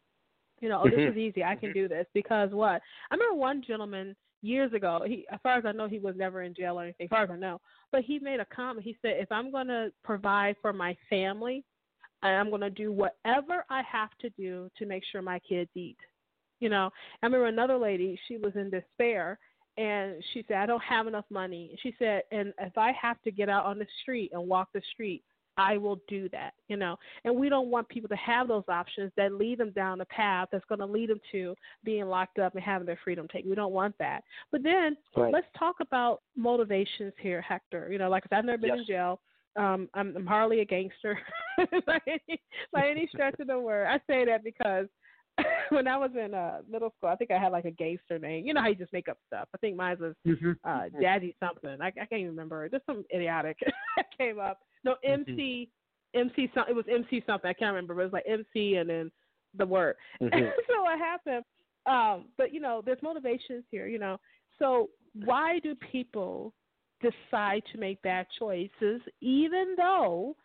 You know, oh, this is easy. I can do this because what? I remember one gentleman years ago. He, as far as I know, he was never in jail or anything. As far as I know, but he made a comment. He said, "If I'm going to provide for my family, I'm going to do whatever I have to do to make sure my kids eat." You know, I remember another lady, she was in despair, and she said, "I don't have enough money." She said, "And if I have to get out on the street and walk the street, I will do that." You know, and we don't want people to have those options that lead them down a path that's going to lead them to being locked up and having their freedom taken. We don't want that. But then right. let's talk about motivations here, Hector. You know, like I said, I've never been yes. in jail. Um, I'm, I'm hardly a gangster by, any, by any stretch of the word. I say that because when I was in uh, middle school, I think I had like a gangster name. You know how you just make up stuff. I think mine was uh, mm-hmm. Daddy something. I, I can't even remember. Just some idiotic that came up. No, M C, mm-hmm. M C something. It was M C something. I can't remember. But it was like M C and then the word. Mm-hmm. So what happened? Um, but, you know, there's motivations here, you know. So why do people decide to make bad choices, even though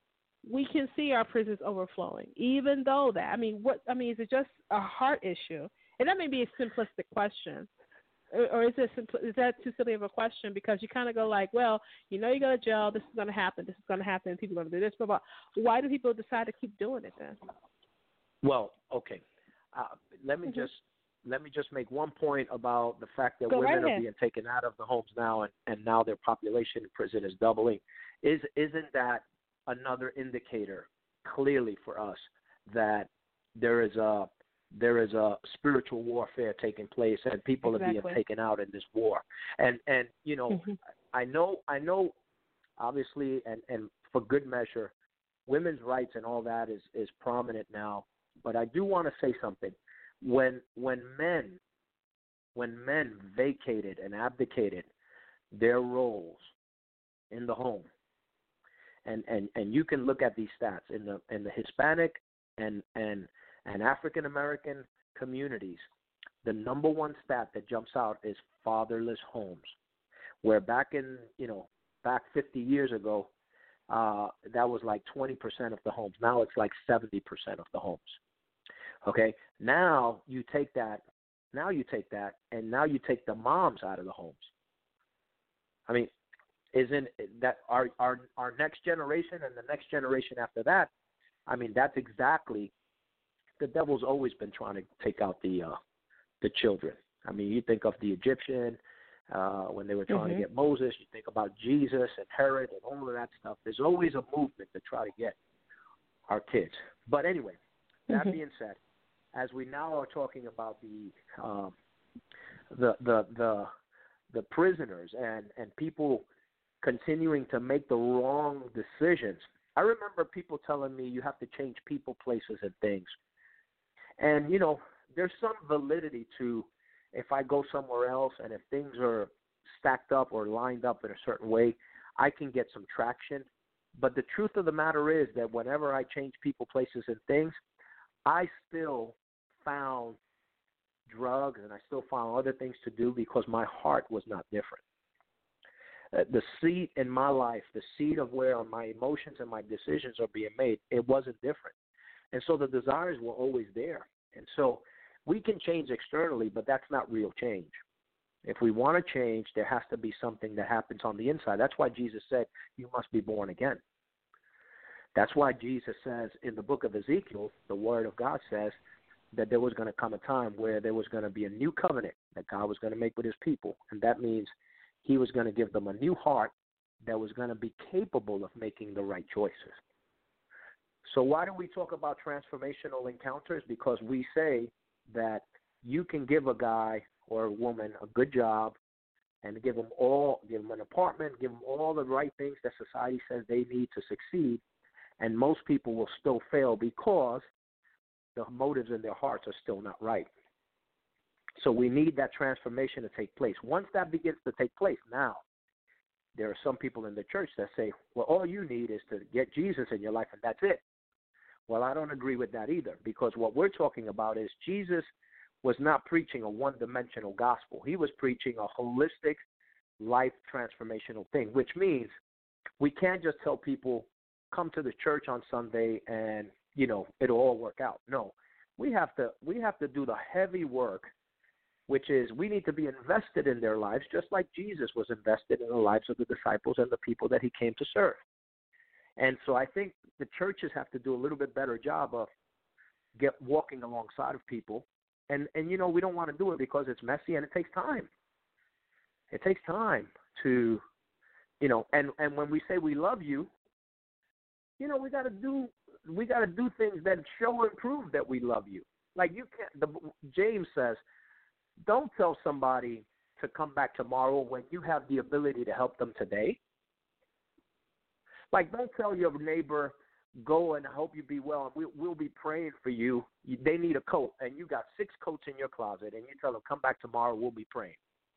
we can see our prisons overflowing? Even though that, I mean, what? I mean, is it just a heart issue? And that may be a simplistic question, or, or is it is that too silly of a question? Because you kind of go like, well, you know, you go to jail. This is going to happen. This is going to happen. People are going to do this. Blah, blah. Why do people decide to keep doing it then? Well, okay. Uh, let me mm-hmm. just. Let me just make one point about the fact that Go women right are being taken out of the homes now, and, and now their population in prison is doubling. Is, isn't that another indicator clearly for us that there is a there is a spiritual warfare taking place, and people exactly. are being taken out in this war? And and you know, mm-hmm. I know I know, obviously, and, and for good measure, women's rights and all that is, is prominent now. But I do want to say something. When when men when men vacated and abdicated their roles in the home, and, and, and you can look at these stats in the in the Hispanic and and, and African American communities, the number one stat that jumps out is fatherless homes, where back in you know back fifty years ago, uh, that was like twenty percent of the homes. Now it's like seventy percent of the homes. Okay, now you take that, now you take that, and now you take the moms out of the homes. I mean, isn't that our our our next generation and the next generation after that? I mean, that's exactly, the devil's always been trying to take out the uh, the children. I mean, you think of the Egyptian uh, when they were trying mm-hmm. to get Moses. You think about Jesus and Herod and all of that stuff. There's always a movement to try to get our kids. But anyway, that mm-hmm. being said, as we now are talking about the um, the the the the prisoners and and people continuing to make the wrong decisions. I remember people telling me you have to change people, places, and things. And, you know, there's some validity to if I go somewhere else and if things are stacked up or lined up in a certain way, I can get some traction. But the truth of the matter is that whenever I change people, places, and things, I still found drugs and I still found other things to do because my heart was not different. Uh, the seat in my life, the seat of where my emotions and my decisions are being made, it wasn't different. And so the desires were always there. And so we can change externally, but that's not real change. If we want to change, there has to be something that happens on the inside. That's why Jesus said, you must be born again. That's why Jesus says in the book of Ezekiel, the word of God says that there was going to come a time where there was going to be a new covenant that God was going to make with his people. And that means he was going to give them a new heart that was going to be capable of making the right choices. So why do we talk about transformational encounters? Because we say that you can give a guy or a woman a good job and give them all, give them an apartment, give them all the right things that society says they need to succeed, and most people will still fail because the motives in their hearts are still not right. So we need that transformation to take place. Once that begins to take place, now there are some people in the church that say, well, all you need is to get Jesus in your life and that's it. Well, I don't agree with that either, because what we're talking about is Jesus was not preaching a one-dimensional gospel. He was preaching a holistic life transformational thing, which means we can't just tell people, come to the church on Sunday and, you know, it'll all work out. No, we have to we have to do the heavy work, which is we need to be invested in their lives just like Jesus was invested in the lives of the disciples and the people that he came to serve. And so I think the churches have to do a little bit better job of get walking alongside of people. And, and you know, we don't want to do it because it's messy and it takes time. It takes time to, you know, and, and when we say we love you, you know, we got to do we got to do things that show and prove that we love you. Like you can't. The, James says, don't tell somebody to come back tomorrow when you have the ability to help them today. Like, don't tell your neighbor, go and I hope you be well, and we, we'll be praying for you. you. They need a coat, and you got six coats in your closet, and you tell them, come back tomorrow, we'll be praying.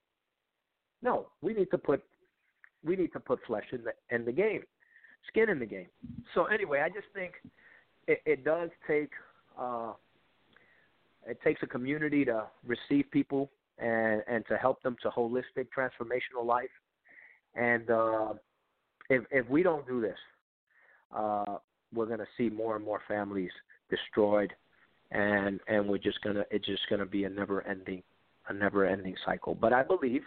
No, we need to put we need to put flesh in the in the game, skin in the game. So anyway, I just think it, it does take uh, it takes a community to receive people and, and to help them to holistic transformational life. And uh, if if we don't do this, uh, we're going to see more and more families destroyed, and and we're just gonna it's just gonna be a never ending a never ending cycle. But I believe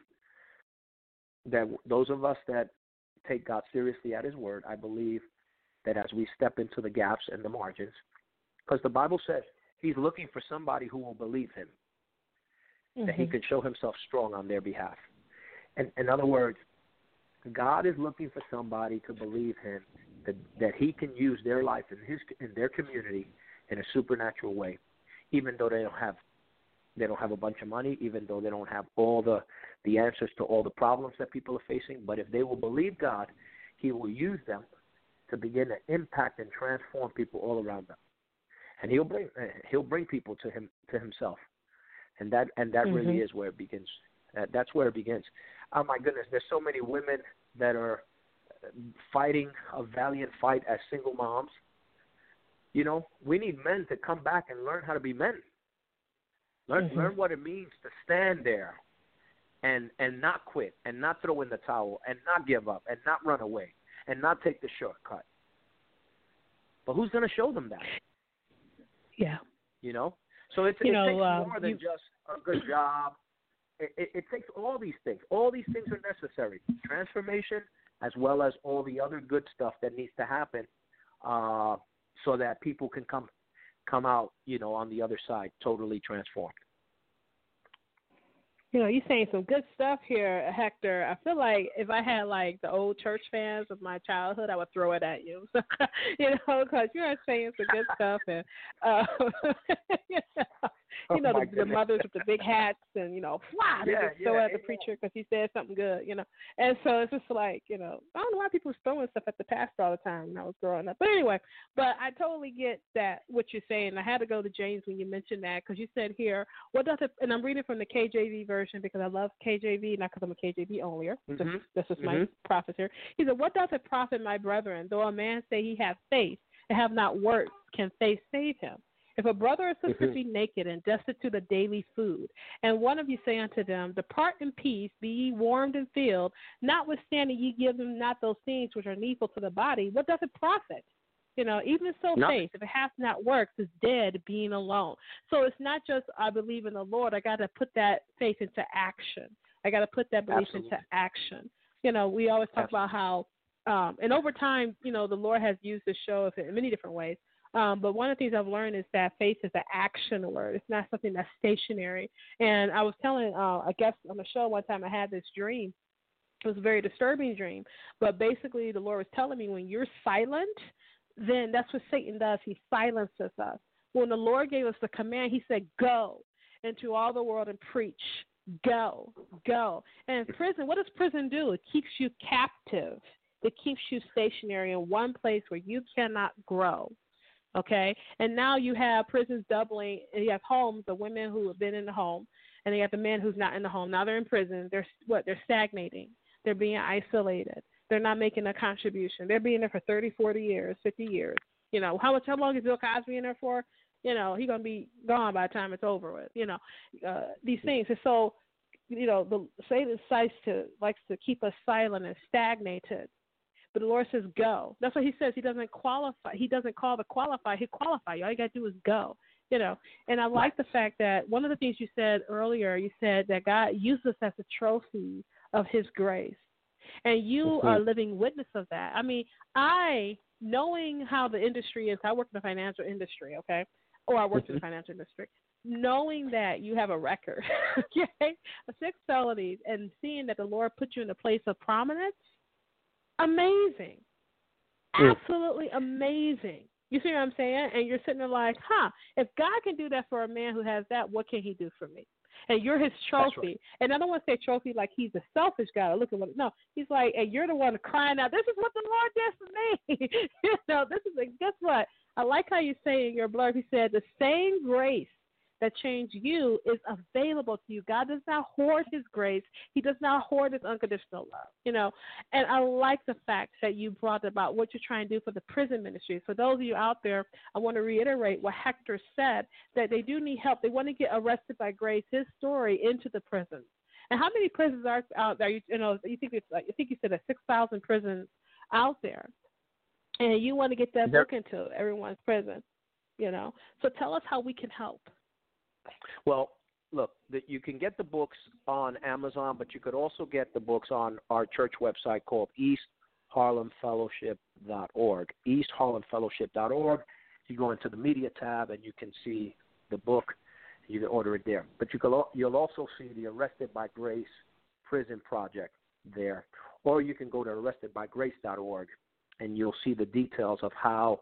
that those of us that take God seriously at his word, I believe that as we step into the gaps and the margins, because the Bible says he's looking for somebody who will believe him, mm-hmm. that he can show himself strong on their behalf. And in other words, God is looking for somebody to believe him, that, that he can use their life in his in their community in a supernatural way, even though they don't have they don't have a bunch of money, even though they don't have all the, the answers to all the problems that people are facing. But if they will believe God, he will use them to begin to impact and transform people all around them, and he'll bring he'll bring people to him to himself, and that and that mm-hmm. really is where it begins. Uh, that's where it begins. Oh my goodness, there's so many women that are fighting a valiant fight as single moms. You know, we need men to come back and learn how to be men. Learn mm-hmm. learn what it means to stand there and and not quit and not throw in the towel and not give up and not run away and not take the shortcut. But who's going to show them that? Yeah. You know? So it's, you it know, takes uh, more than you... just a good job. It, it, it takes all these things. All these things are necessary. Transformation as well as all the other good stuff that needs to happen uh, so that people can come come out, you know, on the other side totally transformed. You know, you're saying some good stuff here, Hector. I feel like if I had, like, the old church fans of my childhood, I would throw it at you. you know, because you are saying some good stuff. And, uh, you know, you know, oh the, the mothers with the big hats and, you know, fly, they yeah, just throw yeah, at the preacher because he said something good, you know. And so it's just like, you know, I don't know why people was throwing stuff at the pastor all the time when I was growing up. But anyway, but I totally get that, what you're saying. I had to go to James when you mentioned that because you said here, what does it, and I'm reading from the K J V version because I love K J V, not because I'm a K J V onlyer. Mm-hmm. This, this is my mm-hmm. prophet here. He said, what does it profit, my brethren, though a man say he have faith and have not works, can faith save him? If a brother or sister mm-hmm. be naked and destitute of daily food, and one of you say unto them, depart in peace, be ye warmed and filled, notwithstanding ye give them not those things which are needful to the body, what does it profit? You know, even so no. faith, if it hath not works, is dead being alone. So it's not just I believe in the Lord. I got to put that faith into action. I got to put that belief Absolutely. into action. You know, we always talk Absolutely. about how, um, and over time, you know, the Lord has used this show in many different ways. Um, but one of the things I've learned is that faith is an action word. It's not something that's stationary. And I was telling uh, a guest on the show one time I had this dream. It was a very disturbing dream. But basically the Lord was telling me when you're silent, then that's what Satan does. He silences us. When the Lord gave us the command, he said, go into all the world and preach. Go, go. And in prison, what does prison do? It keeps you captive. It keeps you stationary in one place where you cannot grow. Okay, and now you have prisons doubling. You have homes of women who have been in the home, and you have the men who's not in the home. Now they're in prison. They're what? They're stagnating. They're being isolated. They're not making a contribution. They're being there for thirty, forty years, fifty years. You know, how much? How long is Bill Cosby in there for? You know, he's gonna be gone by the time it's over with. You know, uh, these things. And so, you know, the Satan likes to likes to keep us silent and stagnated. But the Lord says, go. That's what he says. He doesn't qualify. He doesn't call the qualify. He qualify you. All you got to do is go, you know. And I like the fact that one of the things you said earlier, you said that God used us as a trophy of his grace. And you mm-hmm. are a living witness of that. I mean, I, knowing how the industry is, I work in the financial industry, okay, or I worked mm-hmm. in the financial industry, knowing that you have a record, okay, six felonies, and seeing that the Lord put you in a place of prominence, amazing. Absolutely amazing. You see what I'm saying? And you're sitting there like, huh, if God can do that for a man who has that, what can he do for me? And you're his trophy. Right. And I don't want to say trophy like he's a selfish guy. Look at what, no, he's like, and you're the one crying out, this is what the Lord did for me. you know, this is, a, guess what? I like how you say in your blurb, he said, the same grace that changed you is available to you. God does not hoard his grace. He does not hoard his unconditional love, you know. And I like the fact that you brought about what you're trying to do for the prison ministry. For those of you out there, I want to reiterate what Hector said, that they do need help. They want to get arrested by grace, his story, into the prisons. And how many prisons are out there? You, you know, you think it's, I think you said there's six thousand prisons out there. And you want to get that book into everyone's prison, you know. So tell us how we can help. Well, look, the, you can get the books on Amazon, but you could also get the books on our church website called east harlem fellowship dot org. east harlem fellowship dot org. You go into the media tab and you can see the book. You can order it there. But you can, you'll also see the Arrested by Grace Prison Project there. Or you can go to arrested by grace dot org and you'll see the details of how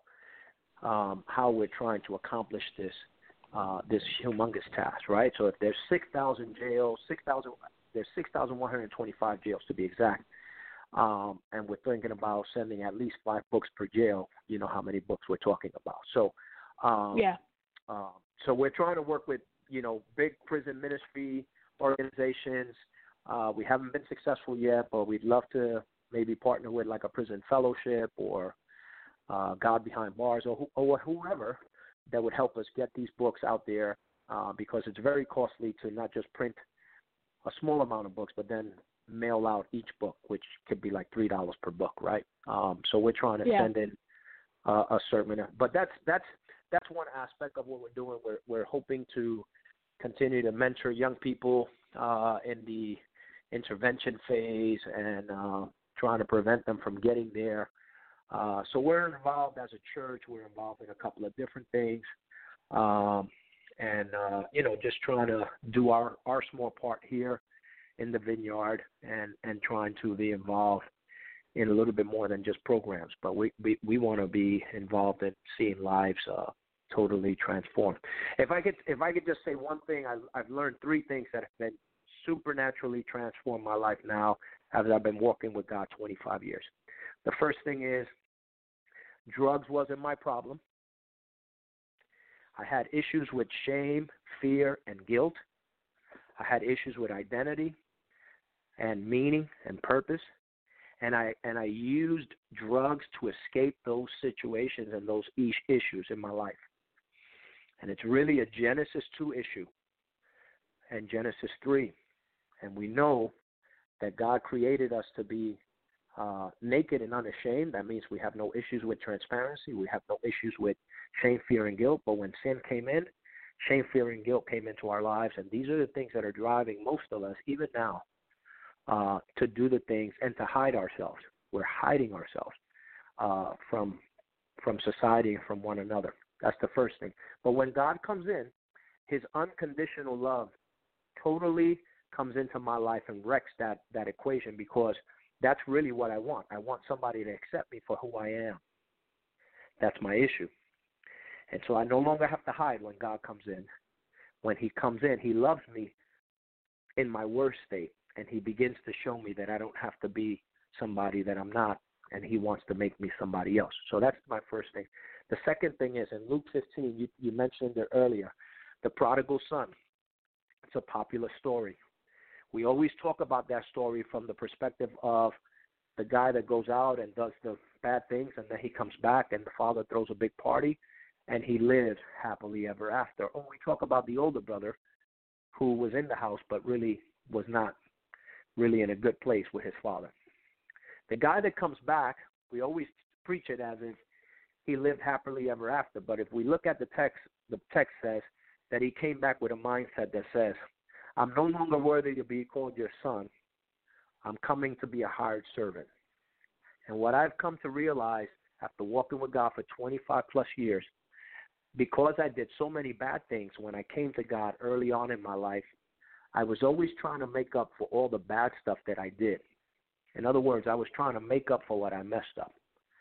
um, how we're trying to accomplish this. Uh, this humongous task, right? So if there's six thousand jails, six thousand, there's six thousand one hundred twenty-five jails to be exact, um, and we're thinking about sending at least five books per jail. You know how many books we're talking about. So, um, yeah. Uh, so we're trying to work with you know big prison ministry organizations. Uh, we haven't been successful yet, but we'd love to maybe partner with like a prison fellowship or uh, God Behind Bars or, or whoever that would help us get these books out there uh, because it's very costly to not just print a small amount of books, but then mail out each book, which could be like three dollars per book, right? Um, so we're trying to yeah. send in uh, a certain, but that's that's that's one aspect of what we're doing. We're we're hoping to continue to mentor young people uh, in the intervention phase and uh, trying to prevent them from getting there. Uh, so we're involved as a church. We're involved in a couple of different things, um, and uh, you know, just trying to do our, our small part here in the Vineyard, and, and trying to be involved in a little bit more than just programs. But we we, we want to be involved in seeing lives uh, totally transformed. If I could, if I could just say one thing, I've, I've learned three things that have been supernaturally transformed my life now as I've been walking with God twenty-five years. The first thing is drugs wasn't my problem. I had issues with shame, fear, and guilt. I had issues with identity and meaning and purpose. And I and I used drugs to escape those situations and those issues in my life. And it's really a Genesis two issue and Genesis three. And we know that God created us to be uh, naked and unashamed. That means we have no issues with transparency. We have no issues with shame, fear, and guilt. But when sin came in, shame, fear, and guilt came into our lives. And these are the things that are driving most of us, even now, uh, to do the things and to hide ourselves. We're hiding ourselves uh, from from society and from one another. That's the first thing. But when God comes in, his unconditional love totally comes into my life and wrecks that, that equation, because that's really what I want. I want somebody to accept me for who I am. That's my issue. And so I no longer have to hide when God comes in. When he comes in, he loves me in my worst state, and he begins to show me that I don't have to be somebody that I'm not, and he wants to make me somebody else. So that's my first thing. The second thing is, in Luke fifteen, you, you mentioned it earlier, the prodigal son. It's a popular story. We always talk about that story from the perspective of the guy that goes out and does the bad things, and then he comes back and the father throws a big party and he lives happily ever after. Or we talk about the older brother who was in the house but really was not really in a good place with his father. The guy that comes back, we always preach it as if he lived happily ever after. But if we look at the text, the text says that he came back with a mindset that says, I'm no longer worthy to be called your son. I'm coming to be a hired servant. And what I've come to realize after walking with God for twenty-five plus years, because I did so many bad things when I came to God early on in my life, I was always trying to make up for all the bad stuff that I did. In other words, I was trying to make up for what I messed up.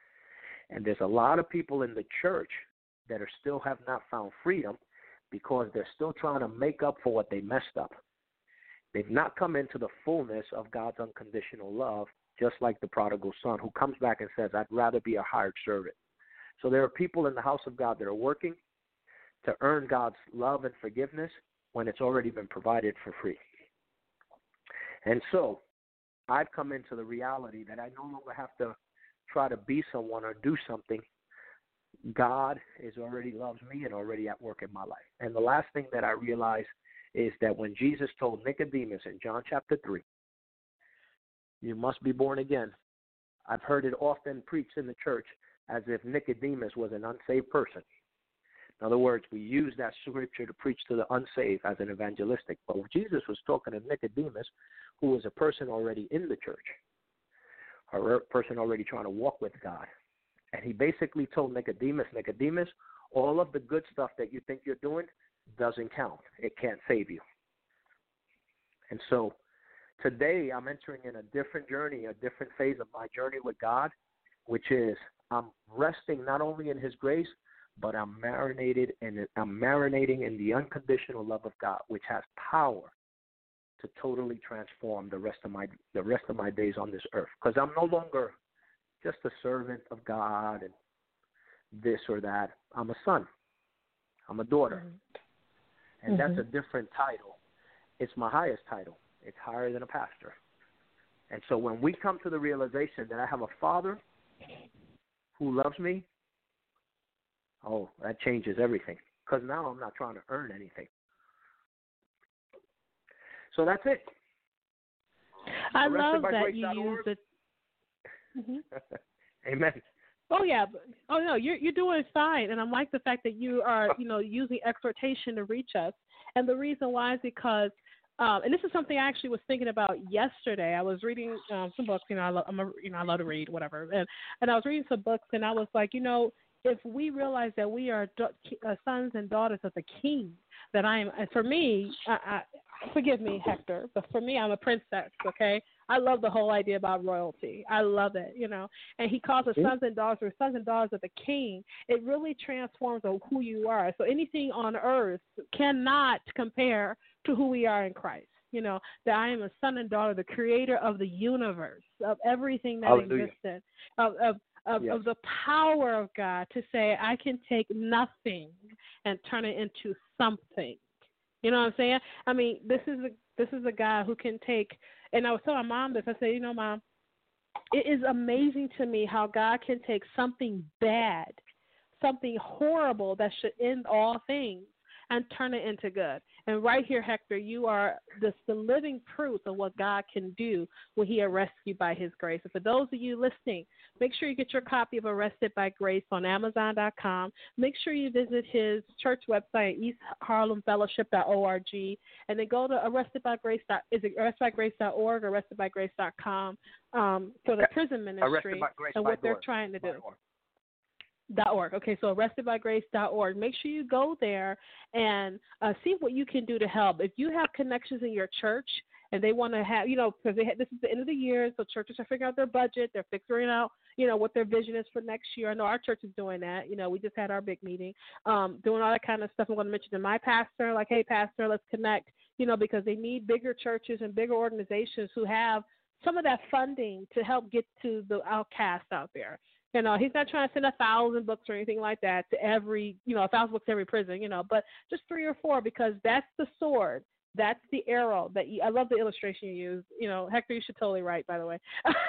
And there's a lot of people in the church that are still have not found freedom because they're still trying to make up for what they messed up. They've not come into the fullness of God's unconditional love, just like the prodigal son who comes back and says, I'd rather be a hired servant. So there are people in the house of God that are working to earn God's love and forgiveness when it's already been provided for free. And so I've come into the reality that I no longer have to try to be someone or do something. God is already loves me and already at work in my life. And the last thing that I realize is that when Jesus told Nicodemus in John chapter three, you must be born again, I've heard it often preached in the church as if Nicodemus was an unsaved person. In other words, we use that scripture to preach to the unsaved as an evangelistic. But Jesus was talking to Nicodemus, who was a person already in the church, a person already trying to walk with God. And he basically told Nicodemus, Nicodemus, all of the good stuff that you think you're doing doesn't count. It can't save you. And so today I'm entering in a different journey, a different phase of my journey with God, which is I'm resting not only in his grace, but I'm marinated and I'm marinating in the unconditional love of God, which has power to totally transform the rest of my the rest of my days on this earth. Because I'm no longer just a servant of God and this or that. I'm a son. I'm a daughter. Mm-hmm. And mm-hmm. that's a different title. It's my highest title. It's higher than a pastor. And so when we come to the realization that I have a father who loves me, oh, that changes everything. Because now I'm not trying to earn anything. So that's it. I love that you use it. Mm-hmm. Amen. Oh yeah. Oh no, you're you're doing fine, and I like the fact that you are, you know, using exhortation to reach us. And the reason why is because, um, and this is something I actually was thinking about yesterday. I was reading um, some books. You know, I love, I'm a, you know, I love to read, whatever. And and I was reading some books, and I was like, you know, if we realize that we are do- uh, sons and daughters of the King, that I am. And for me, I, I, forgive me, Hector, but for me, I'm a princess. Okay. I love the whole idea about royalty. I love it, you know. And he calls us sons and daughters, or sons and daughters of the King. It really transforms who you are. So anything on earth cannot compare to who we are in Christ. You know, that I am a son and daughter, the creator of the universe, of everything that Hallelujah. existed, of, of Of, yes. of the power of God to say, I can take nothing and turn it into something. You know what I'm saying? I mean, this is a, this is a guy who can take, and I was telling my mom this, I said, you know, Mom, it is amazing to me how God can take something bad, something horrible that should end all things, and turn it into good. And right here, Hector, you are the, the living proof of what God can do when he arrests you by his grace. And for those of you listening, make sure you get your copy of Arrested by Grace on Amazon dot com. Make sure you visit his church website, east harlem fellowship dot org, and then go to arrested by grace. Is it arrested by grace dot org or arrested by grace dot com um, for the prison ministry and what they're trying to do. Dot org. Okay, so arrested by grace dot org. Make sure you go there and uh, see what you can do to help. If you have connections in your church and they want to have, you know, because this is the end of the year, so churches are figuring out their budget. They're figuring out, you know, what their vision is for next year. I know our church is doing that. You know, we just had our big meeting, um, doing all that kind of stuff. I'm going to mention to my pastor, like, hey, pastor, let's connect, you know, because they need bigger churches and bigger organizations who have some of that funding to help get to the outcast out there. You know, he's not trying to send a thousand books or anything like that to every, you know, a thousand books to every prison, you know, but just three or four, because that's the sword. That's the arrow that you, I love the illustration you use. You know, Hector, you should totally write, by the way.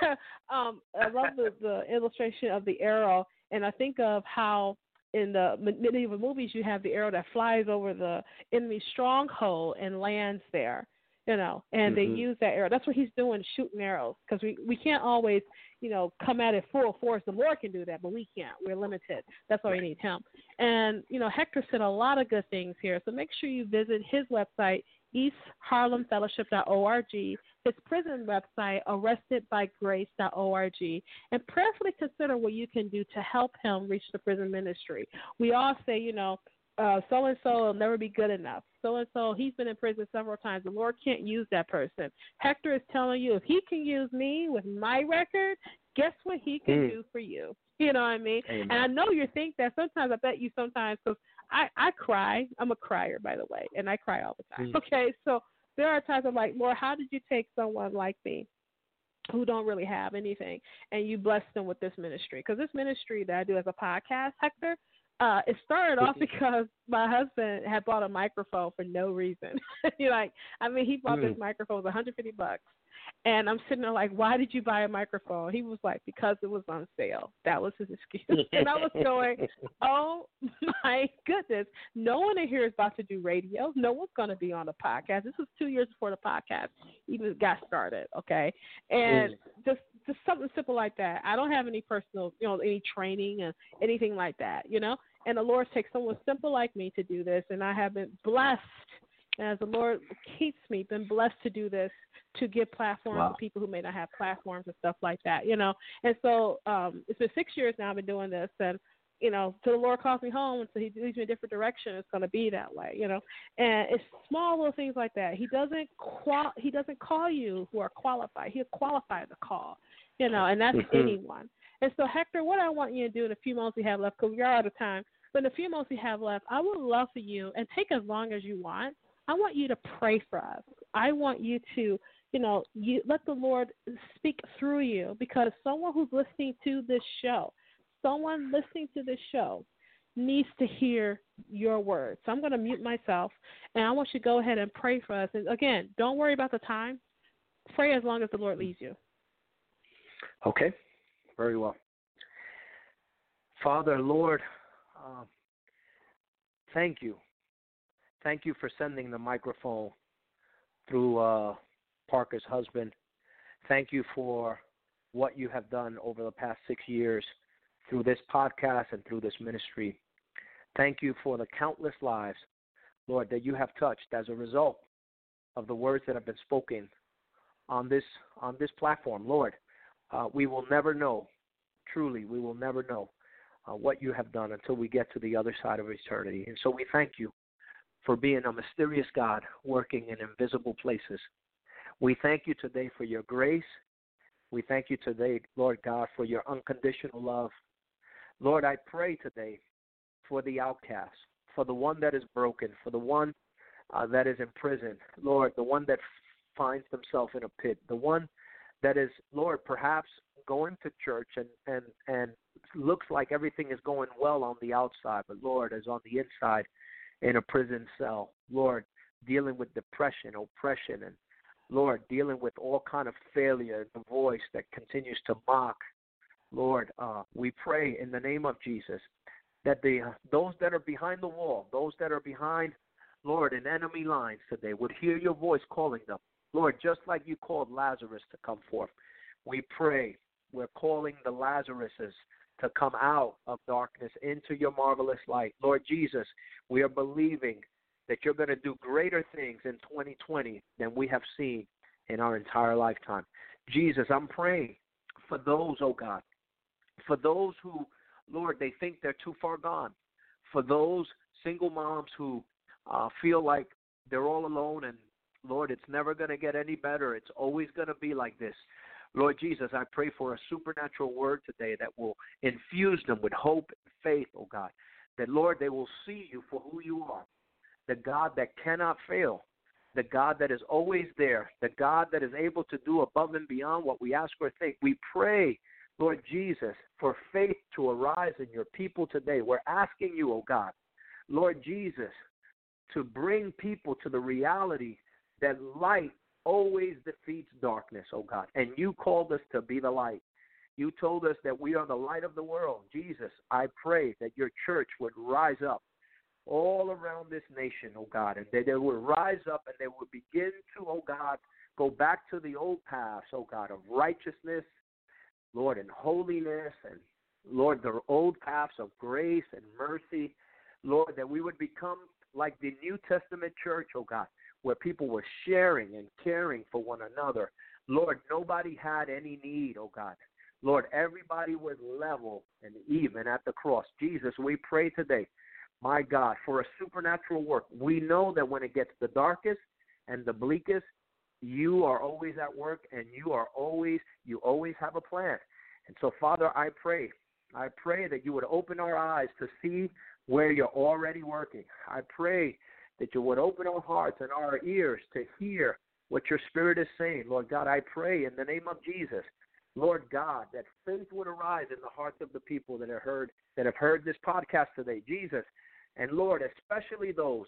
um, I love the, the illustration of the arrow. And I think of how in the medieval movies you have the arrow that flies over the enemy's stronghold and lands there. You know, and mm-hmm. they use that arrow. That's what he's doing, shooting arrows, because we, we can't always, you know, come at it full force. The Lord can do that, but we can't. We're limited. That's why we need him. And, you know, Hector said a lot of good things here. So make sure you visit his website, east harlem fellowship dot org, his prison website, arrested by grace dot org, and prayerfully consider what you can do to help him reach the prison ministry. We all say, you know, uh, so-and-so will never be good enough. So-and-so, he's been in prison several times. The Lord can't use that person. Hector is telling you, if he can use me with my record, guess what he can mm. do for you? You know what I mean? Amen. And I know you think that sometimes. I bet you sometimes, because I, I cry. I'm a crier, by the way, and I cry all the time. Mm. Okay, so there are times I'm like, Lord, how did you take someone like me who don't really have anything, and you bless them with this ministry? Because this ministry that I do as a podcast, Hector, Uh, it started off because my husband had bought a microphone for no reason. You're like, I mean, he bought mm. this microphone, it was one hundred fifty bucks. And I'm sitting there like, why did you buy a microphone? He was like, because it was on sale. That was his excuse. And I was going, oh, my goodness. No one in here is about to do radio. No one's going to be on the podcast. This was two years before the podcast even got started, okay? And mm. just just something simple like that. I don't have any personal, you know, any training and anything like that, you know? And the Lord takes someone simple like me to do this, and I have been blessed, as the Lord keeps me, been blessed to do this, to give platforms wow. to people who may not have platforms and stuff like that, you know. And so um, it's been six years now I've been doing this, and, you know, till the Lord calls me home, and so he leads me in a different direction, it's going to be that way, you know. And it's small little things like that. He doesn't qual- He doesn't call you who are qualified. He'll qualify the call, you know, and that's mm-hmm. anyone. And so, Hector, what I want you to do in the few moments we have left, because we are out of time, but in the few moments we have left, I would love for you, and take as long as you want, I want you to pray for us. I want you to, you know, you let the Lord speak through you, because someone who's listening to this show, someone listening to this show needs to hear your words. So I'm going to mute myself, and I want you to go ahead and pray for us. And, again, don't worry about the time. Pray as long as the Lord leads you. Okay. Very well. Father, Lord, uh, thank you. Thank you for sending the microphone through uh, Parker's husband. Thank you for what you have done over the past six years through this podcast and through this ministry. Thank you for the countless lives, Lord, that you have touched as a result of the words that have been spoken on this on this platform. Lord, uh, we will never know, truly, we will never know uh, what you have done until we get to the other side of eternity. And so we thank you for being a mysterious God working in invisible places. We thank you today for your grace. We thank you today, Lord God, for your unconditional love. Lord, I pray today for the outcast, for the one that is broken, for the one uh, that is in prison, Lord, the one that finds themselves in a pit, the one that is, Lord, perhaps going to church and, and, and looks like everything is going well on the outside, but, Lord, is on the inside in a prison cell, Lord, dealing with depression, oppression, and, Lord, dealing with all kind of failure, the voice that continues to mock. Lord, uh, we pray in the name of Jesus that the uh, those that are behind the wall, those that are behind, Lord, in enemy lines today would hear your voice calling them. Lord, just like you called Lazarus to come forth, we pray we're calling the Lazaruses to come out of darkness into your marvelous light. Lord Jesus, we are believing that you're going to do greater things in twenty twenty than we have seen in our entire lifetime. Jesus, I'm praying for those, oh God, for those who, Lord, they think they're too far gone, for those single moms who uh, feel like they're all alone and, Lord, it's never going to get any better. It's always going to be like this. Lord Jesus, I pray for a supernatural word today that will infuse them with hope and faith, oh God, that, Lord, they will see you for who you are, the God that cannot fail, the God that is always there, the God that is able to do above and beyond what we ask or think. We pray, Lord Jesus, for faith to arise in your people today. We're asking you, oh God, Lord Jesus, to bring people to the reality that light always defeats darkness, oh God. And you called us to be the light. You told us that we are the light of the world. Jesus, I pray that your church would rise up all around this nation, oh God, and that they would rise up and they would begin to, oh God, go back to the old paths, oh God, of righteousness, Lord, and holiness, and, Lord, the old paths of grace and mercy, Lord, that we would become like the New Testament church, oh God, where people were sharing and caring for one another. Lord, nobody had any need, oh God. Lord, everybody was level and even at the cross. Jesus, we pray today, my God, for a supernatural work. We know that when it gets the darkest and the bleakest, you are always at work, and you are always, you always have a plan. And so, Father, I pray, I pray that you would open our eyes to see where you're already working. I pray that you would open our hearts and our ears to hear what your Spirit is saying. Lord God, I pray in the name of Jesus, Lord God, that faith would arise in the hearts of the people that have heard, that have heard this podcast today. Jesus, and Lord, especially those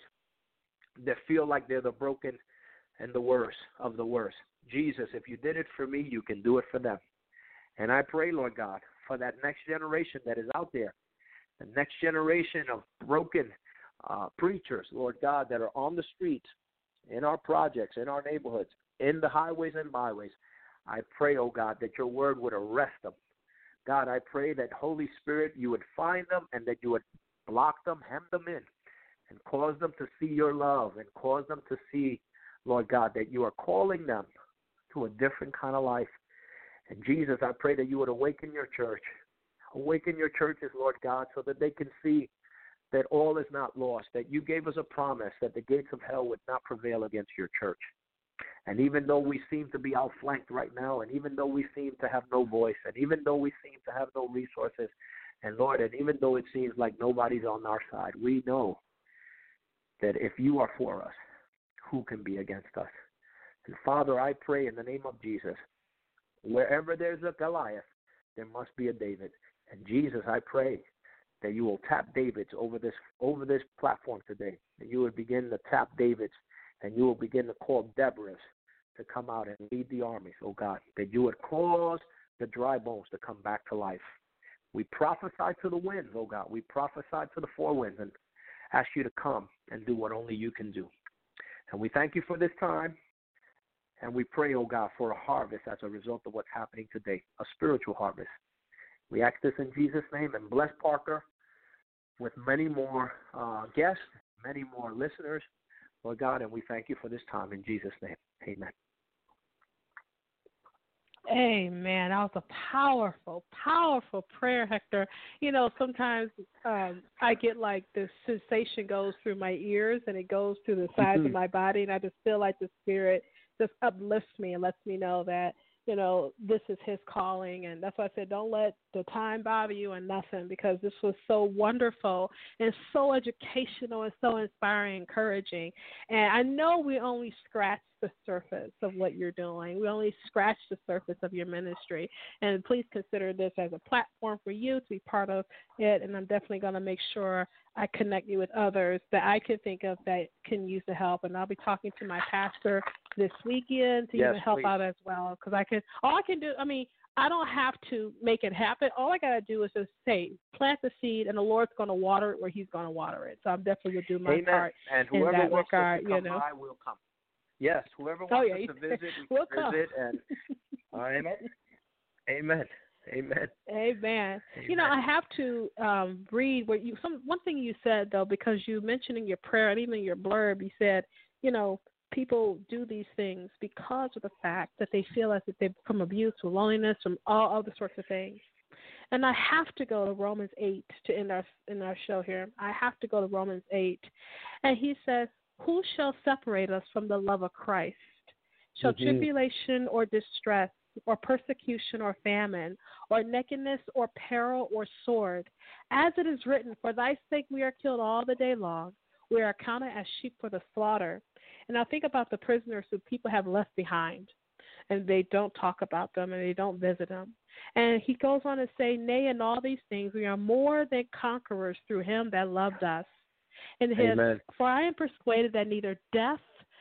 that feel like they're the broken and the worst of the worst. Jesus, if you did it for me, you can do it for them. And I pray, Lord God, for that next generation that is out there, the next generation of broken uh, preachers, Lord God, that are on the streets, in our projects, in our neighborhoods, in the highways and byways. I pray, oh God, that your word would arrest them. God, I pray that, Holy Spirit, you would find them and that you would block them, hem them in, and cause them to see your love and cause them to see, Lord God, that you are calling them to a different kind of life. And Jesus, I pray that you would awaken your church. Awaken your churches, Lord God, so that they can see that all is not lost, that you gave us a promise that the gates of hell would not prevail against your church. And even though we seem to be outflanked right now, and even though we seem to have no voice, and even though we seem to have no resources, and Lord, and even though it seems like nobody's on our side, we know that if you are for us, who can be against us? And Father, I pray in the name of Jesus, wherever there's a Goliath, there must be a David. And Jesus, I pray that you will tap Davids over this over this platform today, that you would begin to tap Davids, and you will begin to call Deborahs to come out and lead the armies, oh God, that you would cause the dry bones to come back to life. We prophesy to the winds, oh God. We prophesy to the four winds and ask you to come and do what only you can do. And we thank you for this time, and we pray, oh God, for a harvest as a result of what's happening today, a spiritual harvest. We ask this in Jesus' name, and bless Parker with many more uh, guests, many more listeners, Lord God, and we thank you for this time in Jesus' name. Amen. Amen. That was a powerful, powerful prayer, Hector. You know, sometimes um, I get like this sensation goes through my ears and it goes through the sides mm-hmm. of my body, and I just feel like the Spirit just uplifts me and lets me know that, you know, this is his calling. And that's why I said, don't let the time bother you and nothing, because this was so wonderful and so educational and so inspiring, encouraging. And I know we only scratched the surface of what you're doing. We only scratched the surface of your ministry. And please consider this as a platform for you to be part of it. And I'm definitely going to make sure I connect you with others that I can think of that can use the help. And I'll be talking to my pastor this weekend to yes, even help please. out as well. Because I can, all I can do, I mean, I don't have to make it happen. All I got to do is just say, plant the seed, and the Lord's going to water it where he's going to water it. So I'm definitely going to do my Amen. part and whoever in that wants regard, us to come you know. by will come. Yes, whoever wants oh, yeah. us to visit, we we'll can visit. And amen. Amen. Amen. Amen. Amen. You know, I have to um, read what you. Some one thing you said though, because you mentioned in your prayer and even in your blurb, you said, you know, people do these things because of the fact that they feel as if they've become abused from loneliness, from all other sorts of things. And I have to go to Romans eight to end our in our show here. I have to go to Romans eight, and he says, "Who shall separate us from the love of Christ? Shall mm-hmm. tribulation or distress, or persecution or famine, or nakedness or peril or sword? As it is written, for thy sake we are killed all the day long. We are accounted as sheep for the slaughter." And I think about the prisoners who people have left behind, and they don't talk about them and they don't visit them. And he goes on to say, "Nay, in all these things we are more than conquerors through him that loved us." And his, "For I am persuaded that neither death,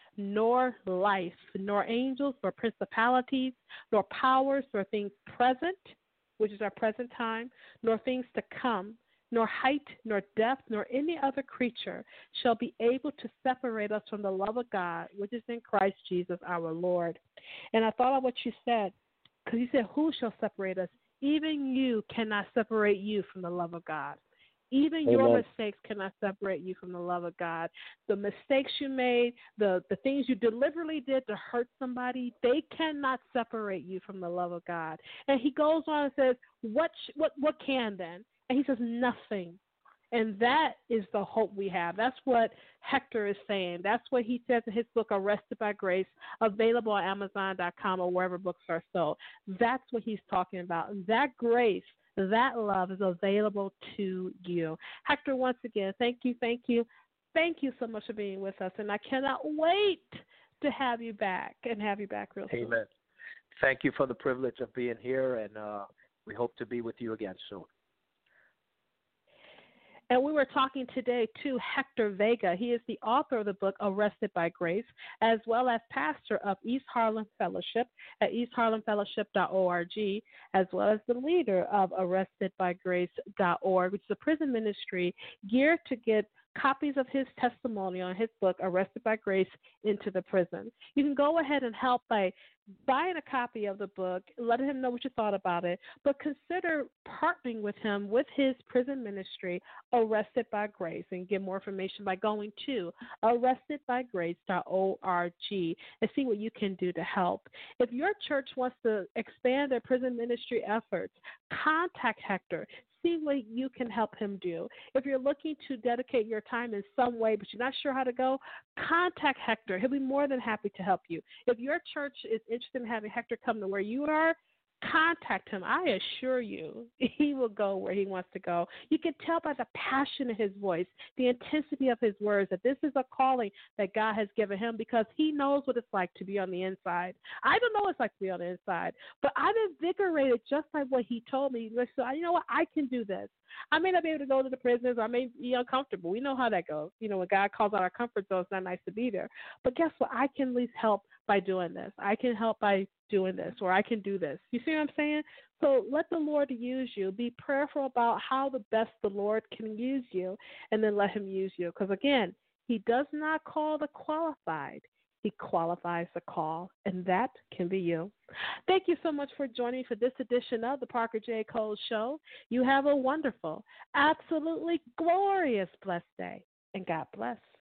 nor life, nor angels, nor principalities, nor powers, nor things present," which is our present time, "nor things to come, nor height, nor depth, nor any other creature shall be able to separate us from the love of God, which is in Christ Jesus our Lord." And I thought of what you said, because you said, "Who shall separate us?" Even you cannot separate you from the love of God. Even Amen. Your mistakes cannot separate you from the love of God. The mistakes you made, the, the things you deliberately did to hurt somebody, they cannot separate you from the love of God. And he goes on and says, what, what, what can then? And he says, nothing. And that is the hope we have. That's what Hector is saying. That's what he says in his book, Arrested by Grace, available on Amazon dot com or wherever books are sold. That's what he's talking about. That grace, that love is available to you. Hector, once again, thank you, thank you. Thank you so much for being with us. And I cannot wait to have you back and have you back real soon. Amen. Thank you for the privilege of being here, and uh, we hope to be with you again soon. And we were talking today to Hector Vega. He is the author of the book Arrested by Grace, as well as pastor of East Harlem Fellowship at east harlem fellowship dot org, as well as the leader of arrested by grace dot org, which is a prison ministry geared to get copies of his testimony on his book, Arrested by Grace, into the prison. You can go ahead and help by buying a copy of the book, letting him know what you thought about it, but consider partnering with him with his prison ministry, Arrested by Grace, and get more information by going to arrested by grace dot org and see what you can do to help. If your church wants to expand their prison ministry efforts, contact Hector. See what you can help him do. If you're looking to dedicate your time in some way, but you're not sure how to go, contact Hector. He'll be more than happy to help you. If your church is interested in having Hector come to where you are, contact him. I assure you, he will go where he wants to go. You can tell by the passion in his voice, the intensity of his words, that this is a calling that God has given him, because he knows what it's like to be on the inside. I don't know what it's like to be on the inside, but I'm invigorated just by what he told me. So, you know what? I can do this. I may not be able to go to the prisons. I may be uncomfortable. We know how that goes. You know, when God calls out our comfort zone, it's not nice to be there. But guess what? I can at least help by doing this. I can help by doing this, or I can do this. You see what I'm saying? So let the Lord use you. Be prayerful about how the best the Lord can use you, and then let him use you. Because, again, he does not call the qualified. He qualifies the call, and that can be you. Thank you so much for joining me for this edition of the Parker J. Cole Show. You have a wonderful, absolutely glorious, blessed day, and God bless.